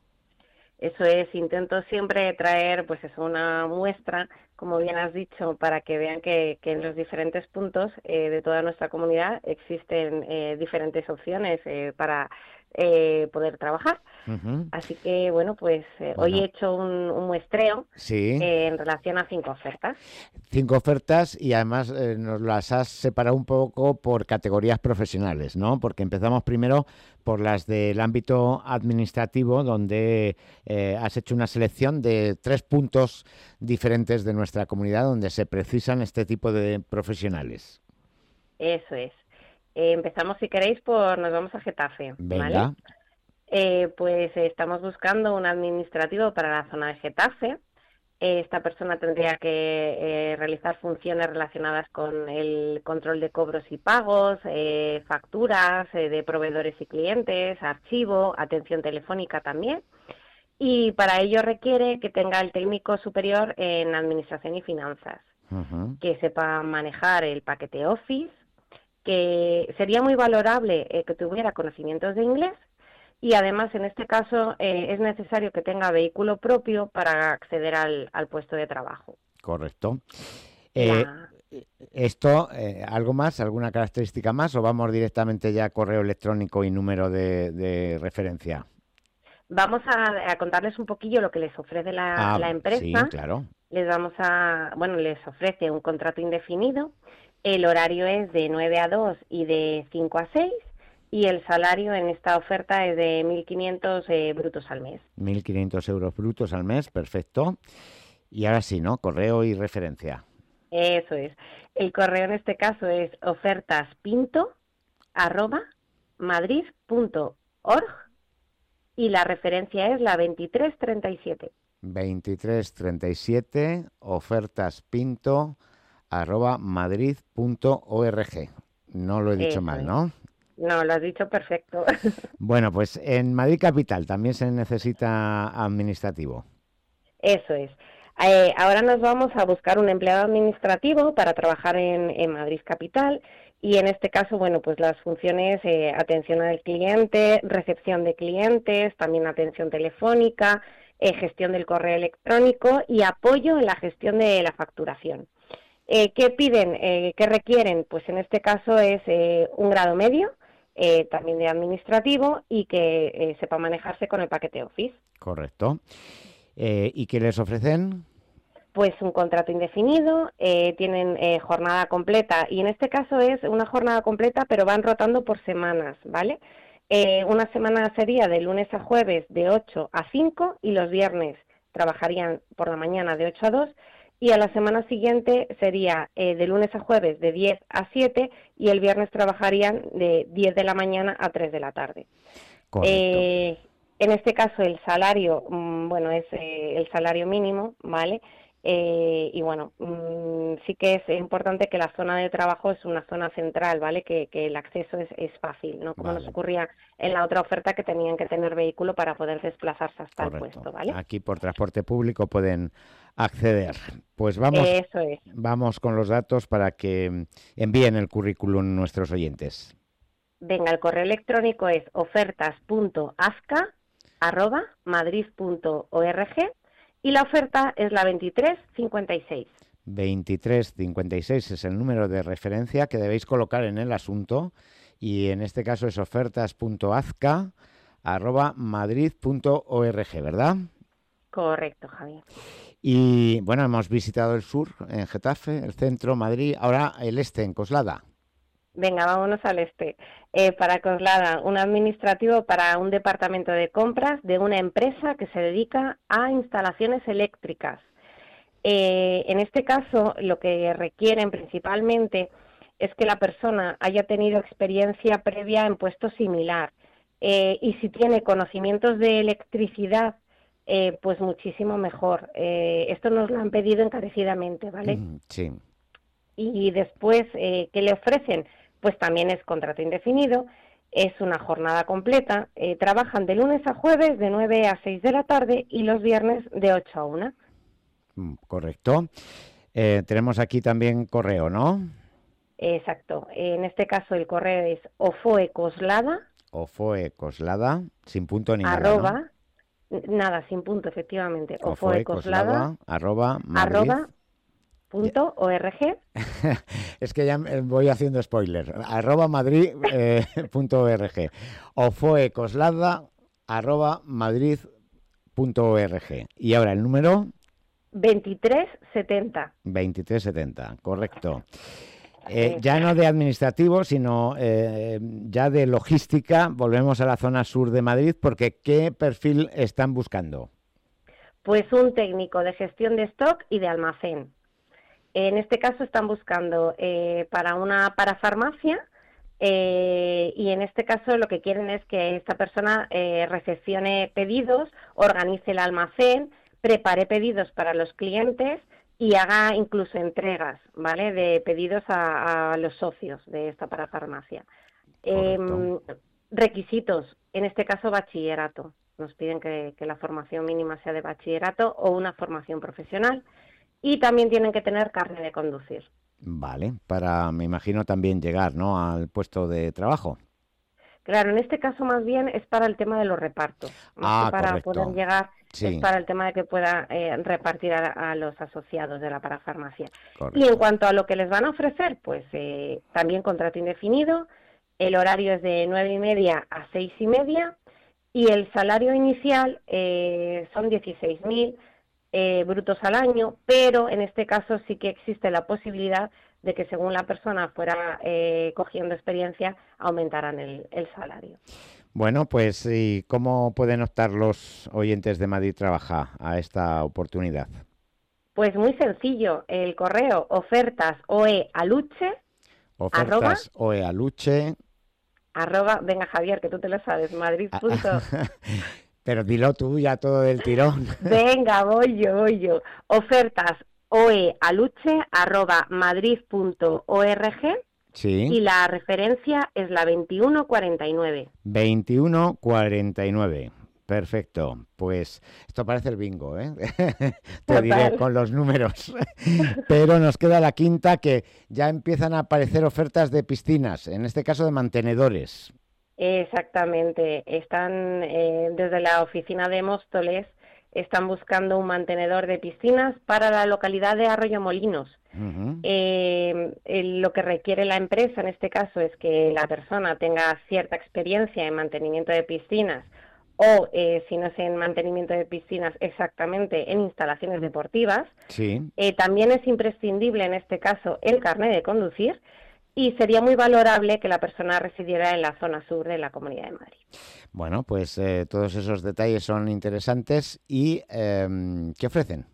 Eso es, intento siempre traer pues eso, una muestra, como bien has dicho, para que vean que, que en los diferentes puntos eh, de toda nuestra comunidad existen eh, diferentes opciones eh, para eh, poder trabajar. Uh-huh. Así que, bueno, pues eh, bueno. hoy he hecho un, un muestreo sí. eh, en relación a cinco ofertas. Cinco ofertas y además eh, nos las has separado un poco por categorías profesionales, ¿no? Porque empezamos primero por las del ámbito administrativo, donde eh, has hecho una selección de tres puntos diferentes de nuestra comunidad donde se precisan este tipo de profesionales. Eso es. Eh, empezamos, si queréis, por nos vamos a Getafe. Venga. ¿Vale? Eh, pues eh, estamos buscando un administrativo para la zona de Getafe. Esta persona tendría que eh, realizar funciones relacionadas con el control de cobros y pagos, eh, facturas eh, de proveedores y clientes, archivo, atención telefónica también. Y para ello requiere que tenga el técnico superior en administración y finanzas, uh-huh. que sepa manejar el paquete Office, que sería muy valorable eh, que tuviera conocimientos de inglés. Y además, en este caso, eh, es necesario que tenga vehículo propio para acceder al, al puesto de trabajo. Correcto. Eh, La... ¿Esto, eh, algo más, alguna característica más, o vamos directamente ya a correo electrónico y número de, de referencia? Vamos a, a contarles un poquillo lo que les ofrece la, ah, la empresa. Sí, claro. Les vamos a, bueno, les ofrece un contrato indefinido. El horario es de nueve a dos y de cinco a seis. Y el salario en esta oferta es de mil quinientos eh, brutos al mes. mil quinientos euros brutos al mes, perfecto. Y ahora sí, ¿no? Correo y referencia. Eso es. El correo en este caso es ofertaspinto arroba madrid punto org y la referencia es la veintitrés treinta y siete. veintitrés treinta y siete, ofertaspinto arroba madrid punto org. No lo he dicho Eso mal, es. ¿no? No, lo has dicho perfecto. Bueno, pues en Madrid Capital también se necesita administrativo. Eso es. Eh, ahora nos vamos a buscar un empleado administrativo para trabajar en, en Madrid Capital y en este caso, bueno, pues las funciones, eh, atención al cliente, recepción de clientes, también atención telefónica, eh, gestión del correo electrónico y apoyo en la gestión de la facturación. Eh, ¿Qué piden? Eh, ¿Qué requieren? Pues en este caso es eh, un grado medio, eh, también de administrativo y que eh, sepa manejarse con el paquete Office. Correcto. Eh, ¿Y qué les ofrecen? Pues un contrato indefinido, eh, tienen eh, jornada completa y en este caso es una jornada completa pero van rotando por semanas, ¿vale? Eh, una semana sería de lunes a jueves de ocho a cinco y los viernes trabajarían por la mañana de ocho a dos y a la semana siguiente sería eh, de lunes a jueves de diez a siete y el viernes trabajarían de diez de la mañana a tres de la tarde. Correcto. Eh, en este caso el salario, mmm, bueno, es eh, el salario mínimo, ¿vale? Eh, y bueno, mmm, sí que es importante que la zona de trabajo es una zona central, ¿vale? Que, que el acceso es, es fácil, ¿no? Como vale. Nos ocurría en la otra oferta que tenían que tener vehículo para poder desplazarse hasta Correcto. El puesto, ¿vale? Aquí por transporte público pueden acceder. Pues vamos, Eso es. vamos con los datos para que envíen el currículum nuestros oyentes. Venga, el correo electrónico es ofertas punto azca arroba madrid punto org y la oferta es la veintitrés cincuenta y seis. veintitrés cincuenta y seis es el número de referencia que debéis colocar en el asunto y en este caso es ofertas punto azca arroba madrid punto org, ¿verdad? Correcto, Javier. Y bueno, hemos visitado el sur en Getafe, el centro, Madrid, ahora el este en Coslada. Venga, vámonos al este. Eh, para Coslada, un administrativo para un departamento de compras de una empresa que se dedica a instalaciones eléctricas. Eh, en este caso, lo que requieren principalmente es que la persona haya tenido experiencia previa en puesto similar eh, y si tiene conocimientos de electricidad, eh, pues muchísimo mejor. Eh, esto nos lo han pedido encarecidamente, ¿vale? Mm, sí. Y después, eh, ¿qué le ofrecen? Pues también es contrato indefinido, es una jornada completa, eh, trabajan de lunes a jueves de nueve a seis de la tarde y los viernes de ocho a una. Correcto. Eh, tenemos aquí también correo, ¿no? Exacto. En este caso el correo es ofoecoslada. Ofoecoslada, sin punto ni arroba, nada, ¿no? Nada, sin punto, efectivamente. Ofoecoslada, arroba, Madrid. Arroba, punto org. Es que ya voy haciendo spoiler. Arroba madrid eh, punto org. Ofoecoslada arroba madrid punto org. Y ahora el número veintitrés setenta. veintitrés setenta, correcto. Eh, ya no de administrativo, sino eh, ya de logística. Volvemos a la zona sur de Madrid, porque ¿qué perfil están buscando? Pues un técnico de gestión de stock y de almacén. En este caso están buscando eh, para una parafarmacia eh, y en este caso lo que quieren es que esta persona eh, recepcione pedidos, organice el almacén, prepare pedidos para los clientes y haga incluso entregas, ¿vale?, de pedidos a, a los socios de esta parafarmacia. Eh, requisitos, en este caso bachillerato. Nos piden que, que la formación mínima sea de bachillerato o una formación profesional, y también tienen que tener carnet de conducir. Vale, para, me imagino, también llegar, ¿no?, al puesto de trabajo. Claro, en este caso más bien es para el tema de los repartos. Más Ah, que para correcto. poder llegar, Sí. es para el tema de que pueda eh, repartir a, a los asociados de la parafarmacia. Correcto. Y en cuanto a lo que les van a ofrecer, pues eh, también contrato indefinido, el horario es de nueve y media a seis y media, y el salario inicial eh, son dieciséis mil eh, brutos al año, pero en este caso sí que existe la posibilidad de que según la persona fuera eh, cogiendo experiencia, aumentaran el, el salario. Bueno, pues ¿y cómo pueden optar los oyentes de Madrid Trabaja a esta oportunidad? Pues muy sencillo, el correo ofertas oealuche, Ofertas oealuche. arroba, venga Javier, que tú te lo sabes, madrid. Pero dilo tú ya todo del tirón. Venga, voy yo, voy yo. Ofertas oealuche, arroba madrid.org. Sí. Y la referencia es la veintiuno cuarenta y nueve. veintiuno cuarenta y nueve. Perfecto. Pues esto parece el bingo, ¿eh? Te diré con los números. Pero nos queda la quinta, que ya empiezan a aparecer ofertas de piscinas, en este caso de mantenedores. Exactamente. Están eh, desde la oficina de Móstoles, están buscando un mantenedor de piscinas para la localidad de Arroyomolinos. Uh-huh. Eh, lo que requiere la empresa en este caso es que la persona tenga cierta experiencia en mantenimiento de piscinas o, eh, si no es en mantenimiento de piscinas, exactamente en instalaciones deportivas. Sí. Eh, también es imprescindible en este caso el carnet de conducir, y sería muy valorable que la persona residiera en la zona sur de la Comunidad de Madrid. Bueno, pues eh, todos esos detalles son interesantes. ¿Y eh, qué ofrecen?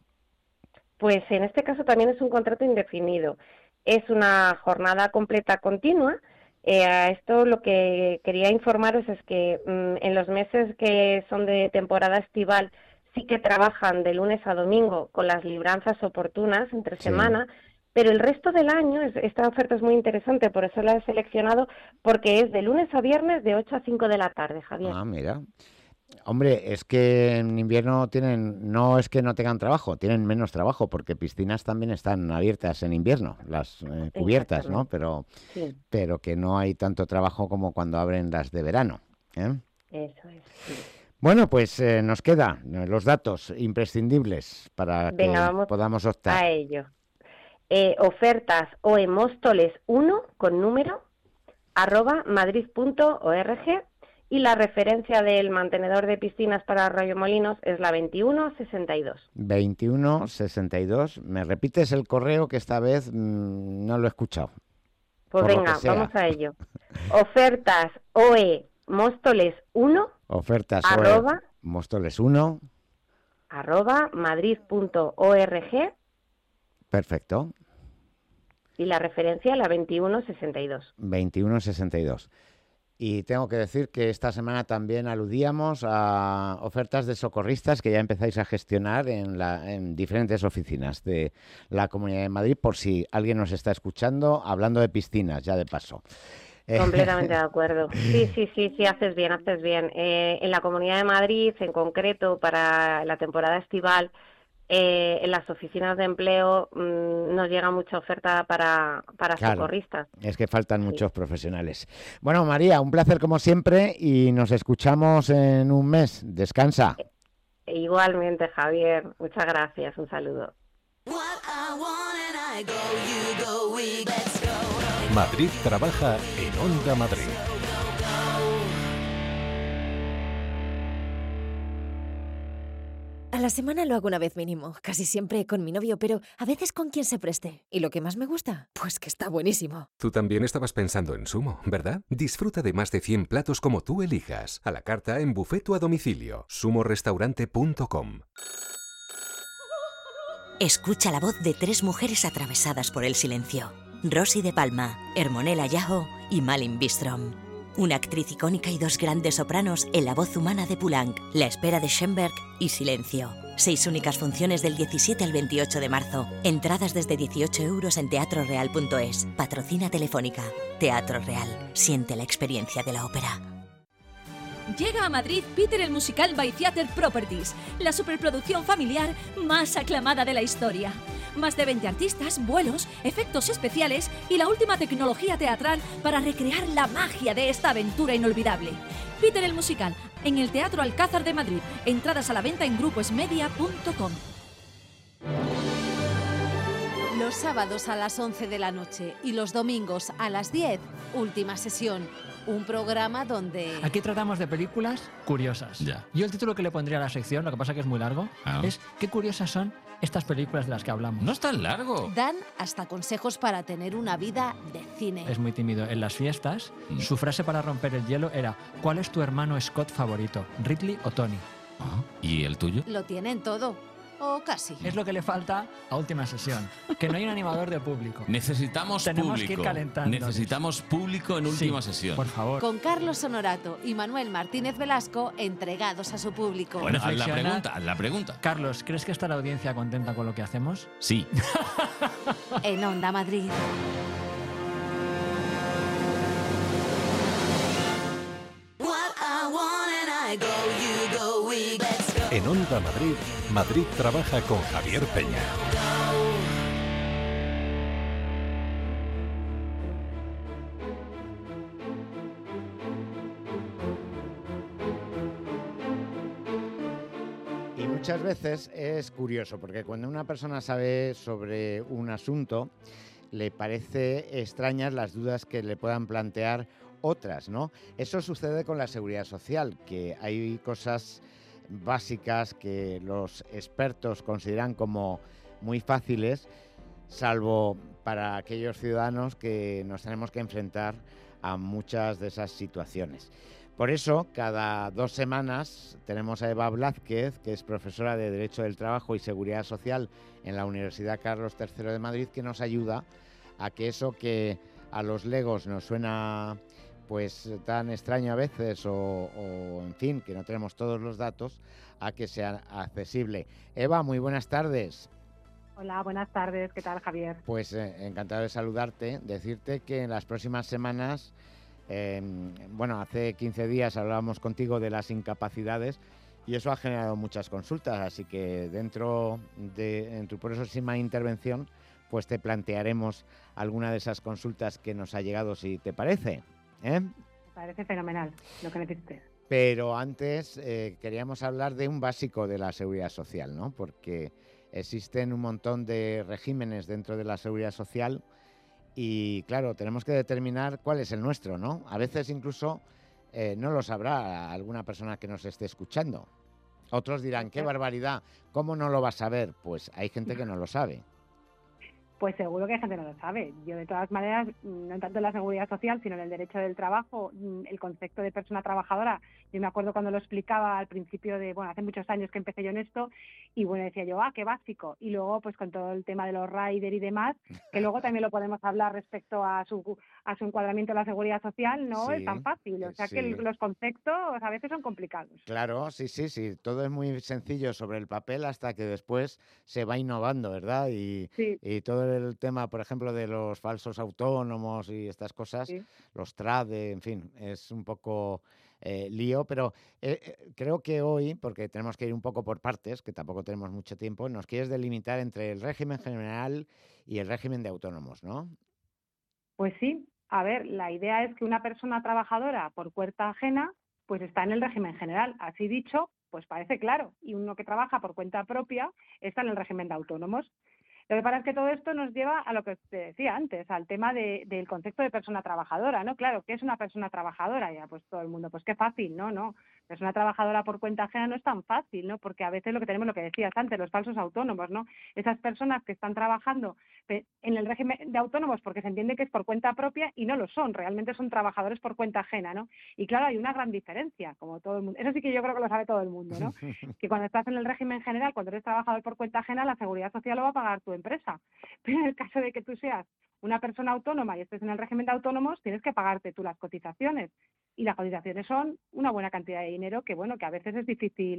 Pues en este caso también es un contrato indefinido. Es una jornada completa continua. Eh, a esto lo que quería informaros es que mmm, en los meses que son de temporada estival sí que trabajan de lunes a domingo con las libranzas oportunas entre sí. semana, pero el resto del año, es, esta oferta es muy interesante, por eso la he seleccionado, porque es de lunes a viernes de ocho a cinco de la tarde, Javier. Ah, mira. Hombre, es que en invierno tienen, no es que no tengan trabajo, tienen menos trabajo, porque piscinas también están abiertas en invierno, las eh, cubiertas, ¿no? Pero, sí. pero que no hay tanto trabajo como cuando abren las de verano, ¿eh? Eso es, sí. Bueno, pues eh, nos quedan los datos imprescindibles para Venga, que vamos podamos optar. A ello. Eh, ofertas oemóstoles uno con número arroba madrid.org, y la referencia del mantenedor de piscinas para Arroyomolinos es la veintiuno sesenta y dos. veintiuno sesenta y dos. ¿Me repites el correo, que esta vez mmm, no lo he escuchado? Pues Por venga, vamos a ello. Ofertas oemóstoles uno ofertas arroba móstoles uno arroba madrid.org. Perfecto. Y la referencia la veintiuno sesenta y dos. veintiuno sesenta y dos. Y tengo que decir que esta semana también aludíamos a ofertas de socorristas que ya empezáis a gestionar en, la, en diferentes oficinas de la Comunidad de Madrid, por si alguien nos está escuchando, hablando de piscinas, ya de paso. Completamente de acuerdo. Sí, sí, sí, sí, haces bien, haces bien. Eh, en la Comunidad de Madrid, en concreto, para la temporada estival, Eh, en las oficinas de empleo mmm, nos llega mucha oferta para, para claro, socorristas. Es que faltan sí. muchos profesionales. Bueno, María, un placer como siempre y nos escuchamos en un mes. Descansa. E igualmente, Javier. Muchas gracias. Un saludo. Madrid Trabaja en Onda Madrid. A la semana lo hago una vez mínimo, casi siempre con mi novio, pero a veces con quien se preste. ¿Y lo que más me gusta? Pues que está buenísimo. Tú también estabas pensando en Sumo, ¿verdad? Disfruta de más de cien platos como tú elijas. A la carta, en buffet o a domicilio. sumo restaurante punto com. Escucha la voz de tres mujeres atravesadas por el silencio. Rosy de Palma, Hermonella Yaho y Malin Bistrom. Una actriz icónica y dos grandes sopranos en la voz humana de Poulenc, La espera de Schoenberg y Silencio. Seis únicas funciones del diecisiete al veintiocho de marzo. Entradas desde dieciocho euros en teatro real punto es. Patrocina Telefónica. Teatro Real. Siente la experiencia de la ópera. Llega a Madrid Peter el Musical by Theatre Properties, la superproducción familiar más aclamada de la historia. Más de veinte artistas, vuelos, efectos especiales y la última tecnología teatral para recrear la magia de esta aventura inolvidable. Peter el Musical, en el Teatro Alcázar de Madrid. Entradas a la venta en gruposmedia punto com. Los sábados a las once de la noche y los domingos a las diez, última sesión. Un programa donde... Aquí tratamos de películas curiosas. Ya. Yo el título que le pondría a la sección, lo que pasa que es muy largo, Ah. es ¿qué curiosas son estas películas de las que hablamos? No es tan largo. dan hasta consejos para tener una vida de cine. Es muy tímido. En las fiestas, Mm. su frase para romper el hielo era ¿cuál es tu hermano Scott favorito? ¿Ridley o Tony? Ah, ¿y el tuyo? Lo tienen todo, o casi. Es lo que le falta a última sesión, que no hay un animador de público. Necesitamos Tenemos público. que ir calentando. Necesitamos público en última Sí, sesión. por favor. Con Carlos Honorato y Manuel Martínez Velasco entregados a su público. Bueno, haz la Reflexionad. pregunta, haz la pregunta. Carlos, ¿crees que está la audiencia contenta con lo que hacemos? Sí. En Onda Madrid. En Onda Madrid, Madrid trabaja con Javier Peña. Y muchas veces es curioso, porque cuando una persona sabe sobre un asunto, le parece extrañas las dudas que le puedan plantear otras, ¿no? Eso sucede con la seguridad social, que hay cosas básicas que los expertos consideran como muy fáciles, salvo para aquellos ciudadanos que nos tenemos que enfrentar a muchas de esas situaciones. Por eso, cada dos semanas tenemos a Eva Blázquez, que es profesora de Derecho del Trabajo y Seguridad Social en la Universidad Carlos tercero de Madrid, que nos ayuda a que eso que a los legos nos suena pues tan extraño a veces o, o, en fin, que no tenemos todos los datos, a que sea accesible. Eva, muy buenas tardes. Hola, buenas tardes. ¿Qué tal, Javier? Pues eh, encantado de saludarte, decirte que en las próximas semanas, eh, bueno, hace quince días hablábamos contigo de las incapacidades y eso ha generado muchas consultas, así que dentro de en tu próxima intervención, pues te plantearemos alguna de esas consultas que nos ha llegado, si te parece. ¿Eh? Me parece fenomenal lo que necesites. Pero antes eh, queríamos hablar de un básico de la seguridad social, ¿no? Porque existen un montón de regímenes dentro de la seguridad social y, claro, tenemos que determinar cuál es el nuestro, ¿no? A veces incluso eh, no lo sabrá alguna persona que nos esté escuchando. Otros dirán, qué barbaridad, ¿cómo no lo va a saber? Pues hay gente que no lo sabe. Pues seguro que hay gente que no lo sabe. Yo, de todas maneras, no tanto en la seguridad social, sino en el derecho del trabajo, el concepto de persona trabajadora, yo me acuerdo cuando lo explicaba al principio de, bueno, hace muchos años que empecé yo en esto, y bueno, decía yo, ah, qué básico. Y luego, pues con todo el tema de los rider y demás, que luego también lo podemos hablar respecto a su a su encuadramiento en la seguridad social, no Sí, es tan fácil. O sea sí. que el- los conceptos a veces son complicados. Claro, sí, sí, sí. Todo es muy sencillo sobre el papel hasta que después se va innovando, ¿verdad? Y, Sí. y todo el tema, por ejemplo, de los falsos autónomos y estas cosas, Sí. los trade, en fin, es un poco eh, lío, pero eh, eh, creo que hoy, porque tenemos que ir un poco por partes, que tampoco tenemos mucho tiempo, nos quieres delimitar entre el régimen general y el régimen de autónomos, ¿no? Pues sí, a ver, la idea es que una persona trabajadora por cuenta ajena, pues está en el régimen general. Así dicho, pues parece claro. Y uno que trabaja por cuenta propia está en el régimen de autónomos. Lo que pasa es que todo esto nos lleva a lo que te decía antes, al tema de, del concepto de persona trabajadora, ¿no? Claro, ¿qué es una persona trabajadora? Ya, pues todo el mundo, pues qué fácil, ¿no? No, persona trabajadora por cuenta ajena no es tan fácil, ¿no? Porque a veces lo que tenemos, lo que decías antes, los falsos autónomos, ¿no? Esas personas que están trabajando pe- en el régimen de autónomos porque se entiende que es por cuenta propia y no lo son, realmente son trabajadores por cuenta ajena, ¿no? Y claro, hay una gran diferencia, como todo el mundo, eso sí que yo creo que lo sabe todo el mundo, ¿no? Que cuando estás en el régimen general, cuando eres trabajador por cuenta ajena, la seguridad social lo va a pagar tu empresa. Pero en el caso de que tú seas una persona autónoma y estés en el régimen de autónomos, tienes que pagarte tú las cotizaciones. Y las cotizaciones son una buena cantidad de dinero que, bueno, que a veces es difícil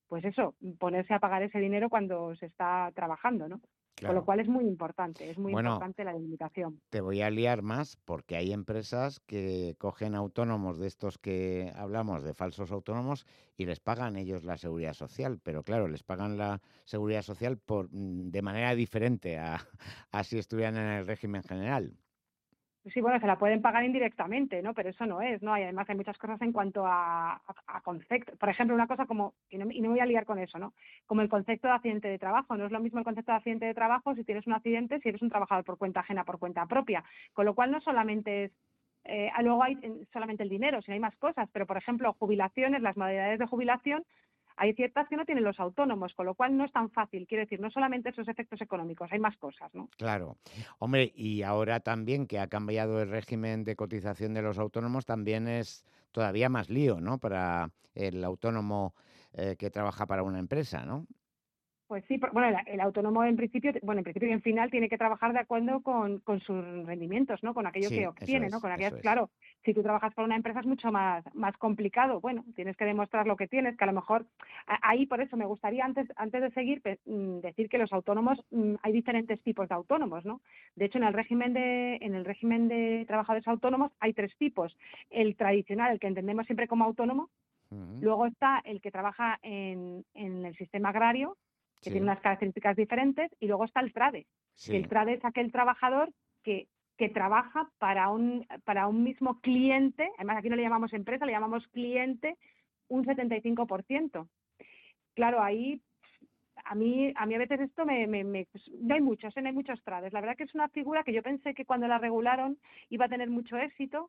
pues eso, ponerse a pagar ese dinero cuando se está trabajando, ¿no? Claro. Con lo cual es muy importante, es muy Bueno, importante la limitación. Te voy a liar más porque hay empresas que cogen autónomos de estos que hablamos, de falsos autónomos, y les pagan ellos la seguridad social, pero claro, les pagan la seguridad social por de manera diferente a, a si estuvieran en el régimen general. Sí, bueno, se la pueden pagar indirectamente, ¿no? Pero eso no es, ¿no? Y además hay muchas cosas en cuanto a, a, a concepto. Por ejemplo, una cosa como, y no, y no me voy a liar con eso, ¿no? Como el concepto de accidente de trabajo. No es lo mismo el concepto de accidente de trabajo si tienes un accidente, si eres un trabajador por cuenta ajena, por cuenta propia. Con lo cual no solamente es, eh, luego hay solamente el dinero, sino hay más cosas. Pero, por ejemplo, jubilaciones, las modalidades de jubilación, hay ciertas que no tienen los autónomos, con lo cual no es tan fácil. Quiero decir, no solamente esos efectos económicos, hay más cosas, ¿no? Claro. Hombre, y ahora también que ha cambiado el régimen de cotización de los autónomos, también es todavía más lío, ¿no? Para el autónomo eh, que trabaja para una empresa, ¿no? Pues sí, bueno, el, el autónomo en principio, bueno, en principio y en final tiene que trabajar de acuerdo con, con sus rendimientos, ¿no? Con aquello Sí, que obtiene, eso ¿no? es, Con aquellas, eso es. claro, si tú trabajas para una empresa es mucho más, más complicado. Bueno, tienes que demostrar lo que tienes, que a lo mejor a- ahí por eso me gustaría antes, antes de seguir pe- mm, decir que los autónomos, mm, hay diferentes tipos de autónomos, ¿no? De hecho, en el régimen de, en el régimen de trabajadores autónomos hay tres tipos. El tradicional, el que entendemos siempre como autónomo, Ujú. luego está el que trabaja en, en el sistema agrario, que Sí. tiene unas características diferentes, y luego está el trade, Sí. que el trade es aquel trabajador que, que trabaja para un, para un mismo cliente, además aquí no le llamamos empresa, le llamamos cliente, un setenta y cinco por ciento. Claro, ahí a mí a mí a veces esto me, me, me- pues, no hay muchos, ¿eh? No hay muchos trades. La verdad que es una figura que yo pensé que cuando la regularon iba a tener mucho éxito,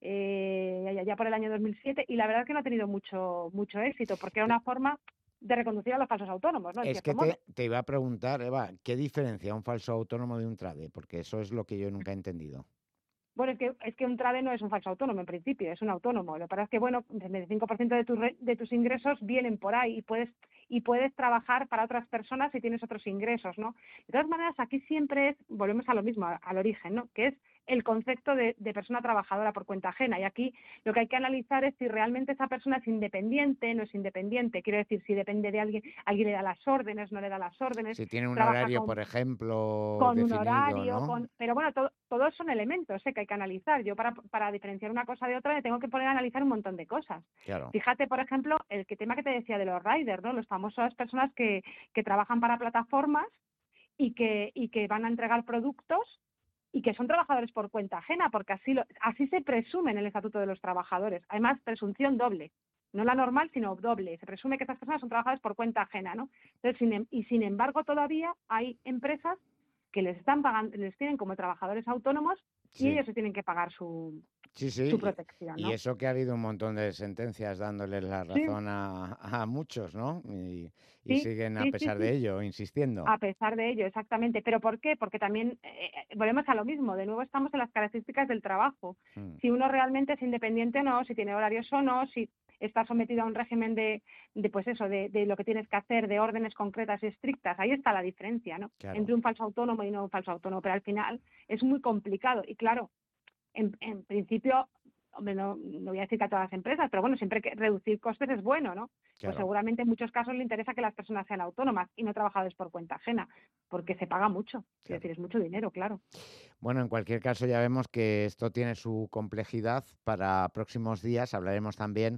eh, ya, ya por el año dos mil siete, y la verdad que no ha tenido mucho mucho éxito, porque era una forma de reconducir a los falsos autónomos, ¿no? En Es cierto que modo. te, te iba a preguntar, Eva, ¿qué diferencia un falso autónomo de un trade? Porque eso es lo que yo nunca he entendido. Bueno, es que, es que un trade no es un falso autónomo en principio, es un autónomo. Lo que pasa es que, bueno, el setenta y cinco por ciento de tus, re- de tus ingresos vienen por ahí y puedes, y puedes trabajar para otras personas si tienes otros ingresos, ¿no? De todas maneras, aquí siempre es, volvemos a lo mismo, a- al origen, ¿no? Que es el concepto de, de persona trabajadora por cuenta ajena. Y aquí lo que hay que analizar es si realmente esa persona es independiente, no es independiente. Quiero decir, si depende de alguien, alguien le da las órdenes, no le da las órdenes. Si tiene un trabaja horario, con- por ejemplo, con un definido, horario, ¿no? con... pero bueno, todo- todos son elementos ¿eh? que hay que analizar. Yo para, para diferenciar una cosa de otra me tengo que poner a analizar un montón de cosas. Claro. Fíjate, por ejemplo, el que tema que te decía de los riders, ¿no? Los famosas personas que, que trabajan para plataformas y que, y que van a entregar productos y que son trabajadores por cuenta ajena, porque así, lo, así se presume en el Estatuto de los Trabajadores. Además, presunción doble. No la normal, sino doble. Se presume que estas personas son trabajadores por cuenta ajena, ¿no? Entonces, sin em- y sin embargo, todavía hay empresas que les están pagando, les tienen como trabajadores autónomos Sí. y ellos se tienen que pagar su, Sí, sí. su y- protección, Y ¿no? eso que ha habido un montón de sentencias dándoles la Sí. razón a, a muchos, ¿no? Y, y Sí, siguen a sí, sí, pesar sí. de ello, insistiendo. A pesar de ello, exactamente. ¿Pero por qué? Porque también eh, eh, volvemos a lo mismo. De nuevo estamos en las características del trabajo. Mm. Si uno realmente es independiente o no, si tiene horarios o no, si está sometido a un régimen de, de pues eso, de, de lo que tienes que hacer, de órdenes concretas y estrictas. Ahí está la diferencia, ¿no? Claro. Entre un falso autónomo y no un falso autónomo. Pero al final es muy complicado. Y claro, en, en principio, hombre, no, no voy a decir que a todas las empresas, pero bueno, siempre que reducir costes es bueno, ¿no? Pues Claro. seguramente en muchos casos le interesa que las personas sean autónomas y no trabajadores por cuenta ajena, porque se paga mucho, es decir, es mucho dinero, claro. Bueno, en cualquier caso ya vemos que esto tiene su complejidad. Para próximos días hablaremos también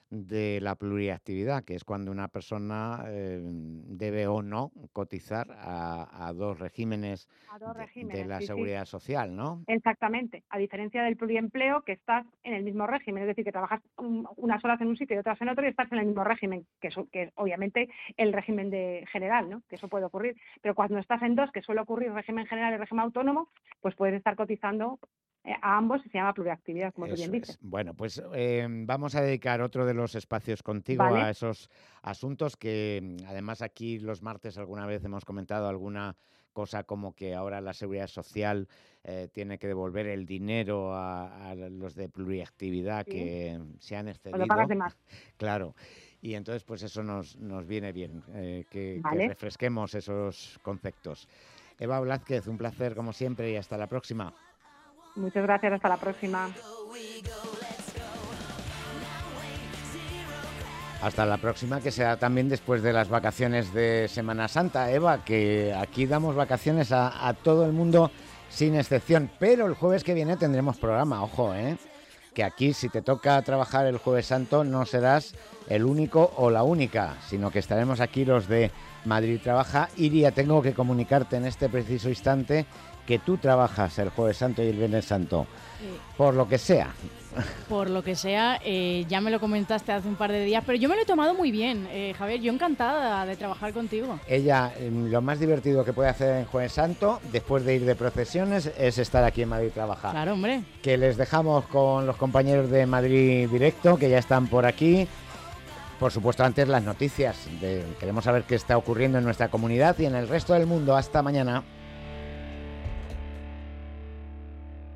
de la pluriactividad, que es cuando una persona eh, debe o no cotizar a, a dos regímenes, A dos de- regímenes, de la sí, sí. seguridad social, ¿no? Exactamente, a diferencia del pluriempleo, que estás en el mismo régimen, es decir, que trabajas un- unas horas en un sitio y otras en otro y estás en el mismo régimen, que es, que es obviamente el régimen de general, ¿no? Que eso puede ocurrir. Pero cuando estás en dos, que suele ocurrir régimen general y régimen autónomo, pues puedes estar cotizando eh, a ambos y se llama pluriactividad, como tú bien Eso dices. es. Bueno, pues eh, vamos a dedicar otro de los espacios contigo Vale. a esos asuntos que mm, además aquí los martes alguna vez hemos comentado alguna cosa como que ahora la seguridad social eh, tiene que devolver el dinero a, a los de pluriactividad Sí. que se han excedido. Cuando pagas de más. Claro. Y entonces pues eso nos, nos viene bien, eh, que, que Vale. refresquemos esos conceptos. Eva Blázquez, un placer como siempre y hasta la próxima. Muchas gracias, hasta la próxima. Hasta la próxima, que será también después de las vacaciones de Semana Santa, Eva, que aquí damos vacaciones a, a todo el mundo sin excepción. Pero el jueves que viene tendremos programa, ojo, ¿eh? Que aquí, si te toca trabajar el Jueves Santo, no serás el único o la única, sino que estaremos aquí los de Madrid Trabaja. Iria, tengo que comunicarte en este preciso instante que tú trabajas el Jueves Santo y el Viernes Santo, sí. Por lo que sea. Por lo que sea, eh, ya me lo comentaste hace un par de días, pero yo me lo he tomado muy bien, eh, Javier, yo encantada de trabajar contigo. Ella, lo más divertido que puede hacer en Jueves Santo, después de ir de procesiones, es estar aquí en Madrid Trabaja. Claro, hombre. Que les dejamos con los compañeros de Madrid Directo, que ya están por aquí. Por supuesto, antes las noticias. De, queremos saber qué está ocurriendo en nuestra comunidad y en el resto del mundo. Hasta mañana.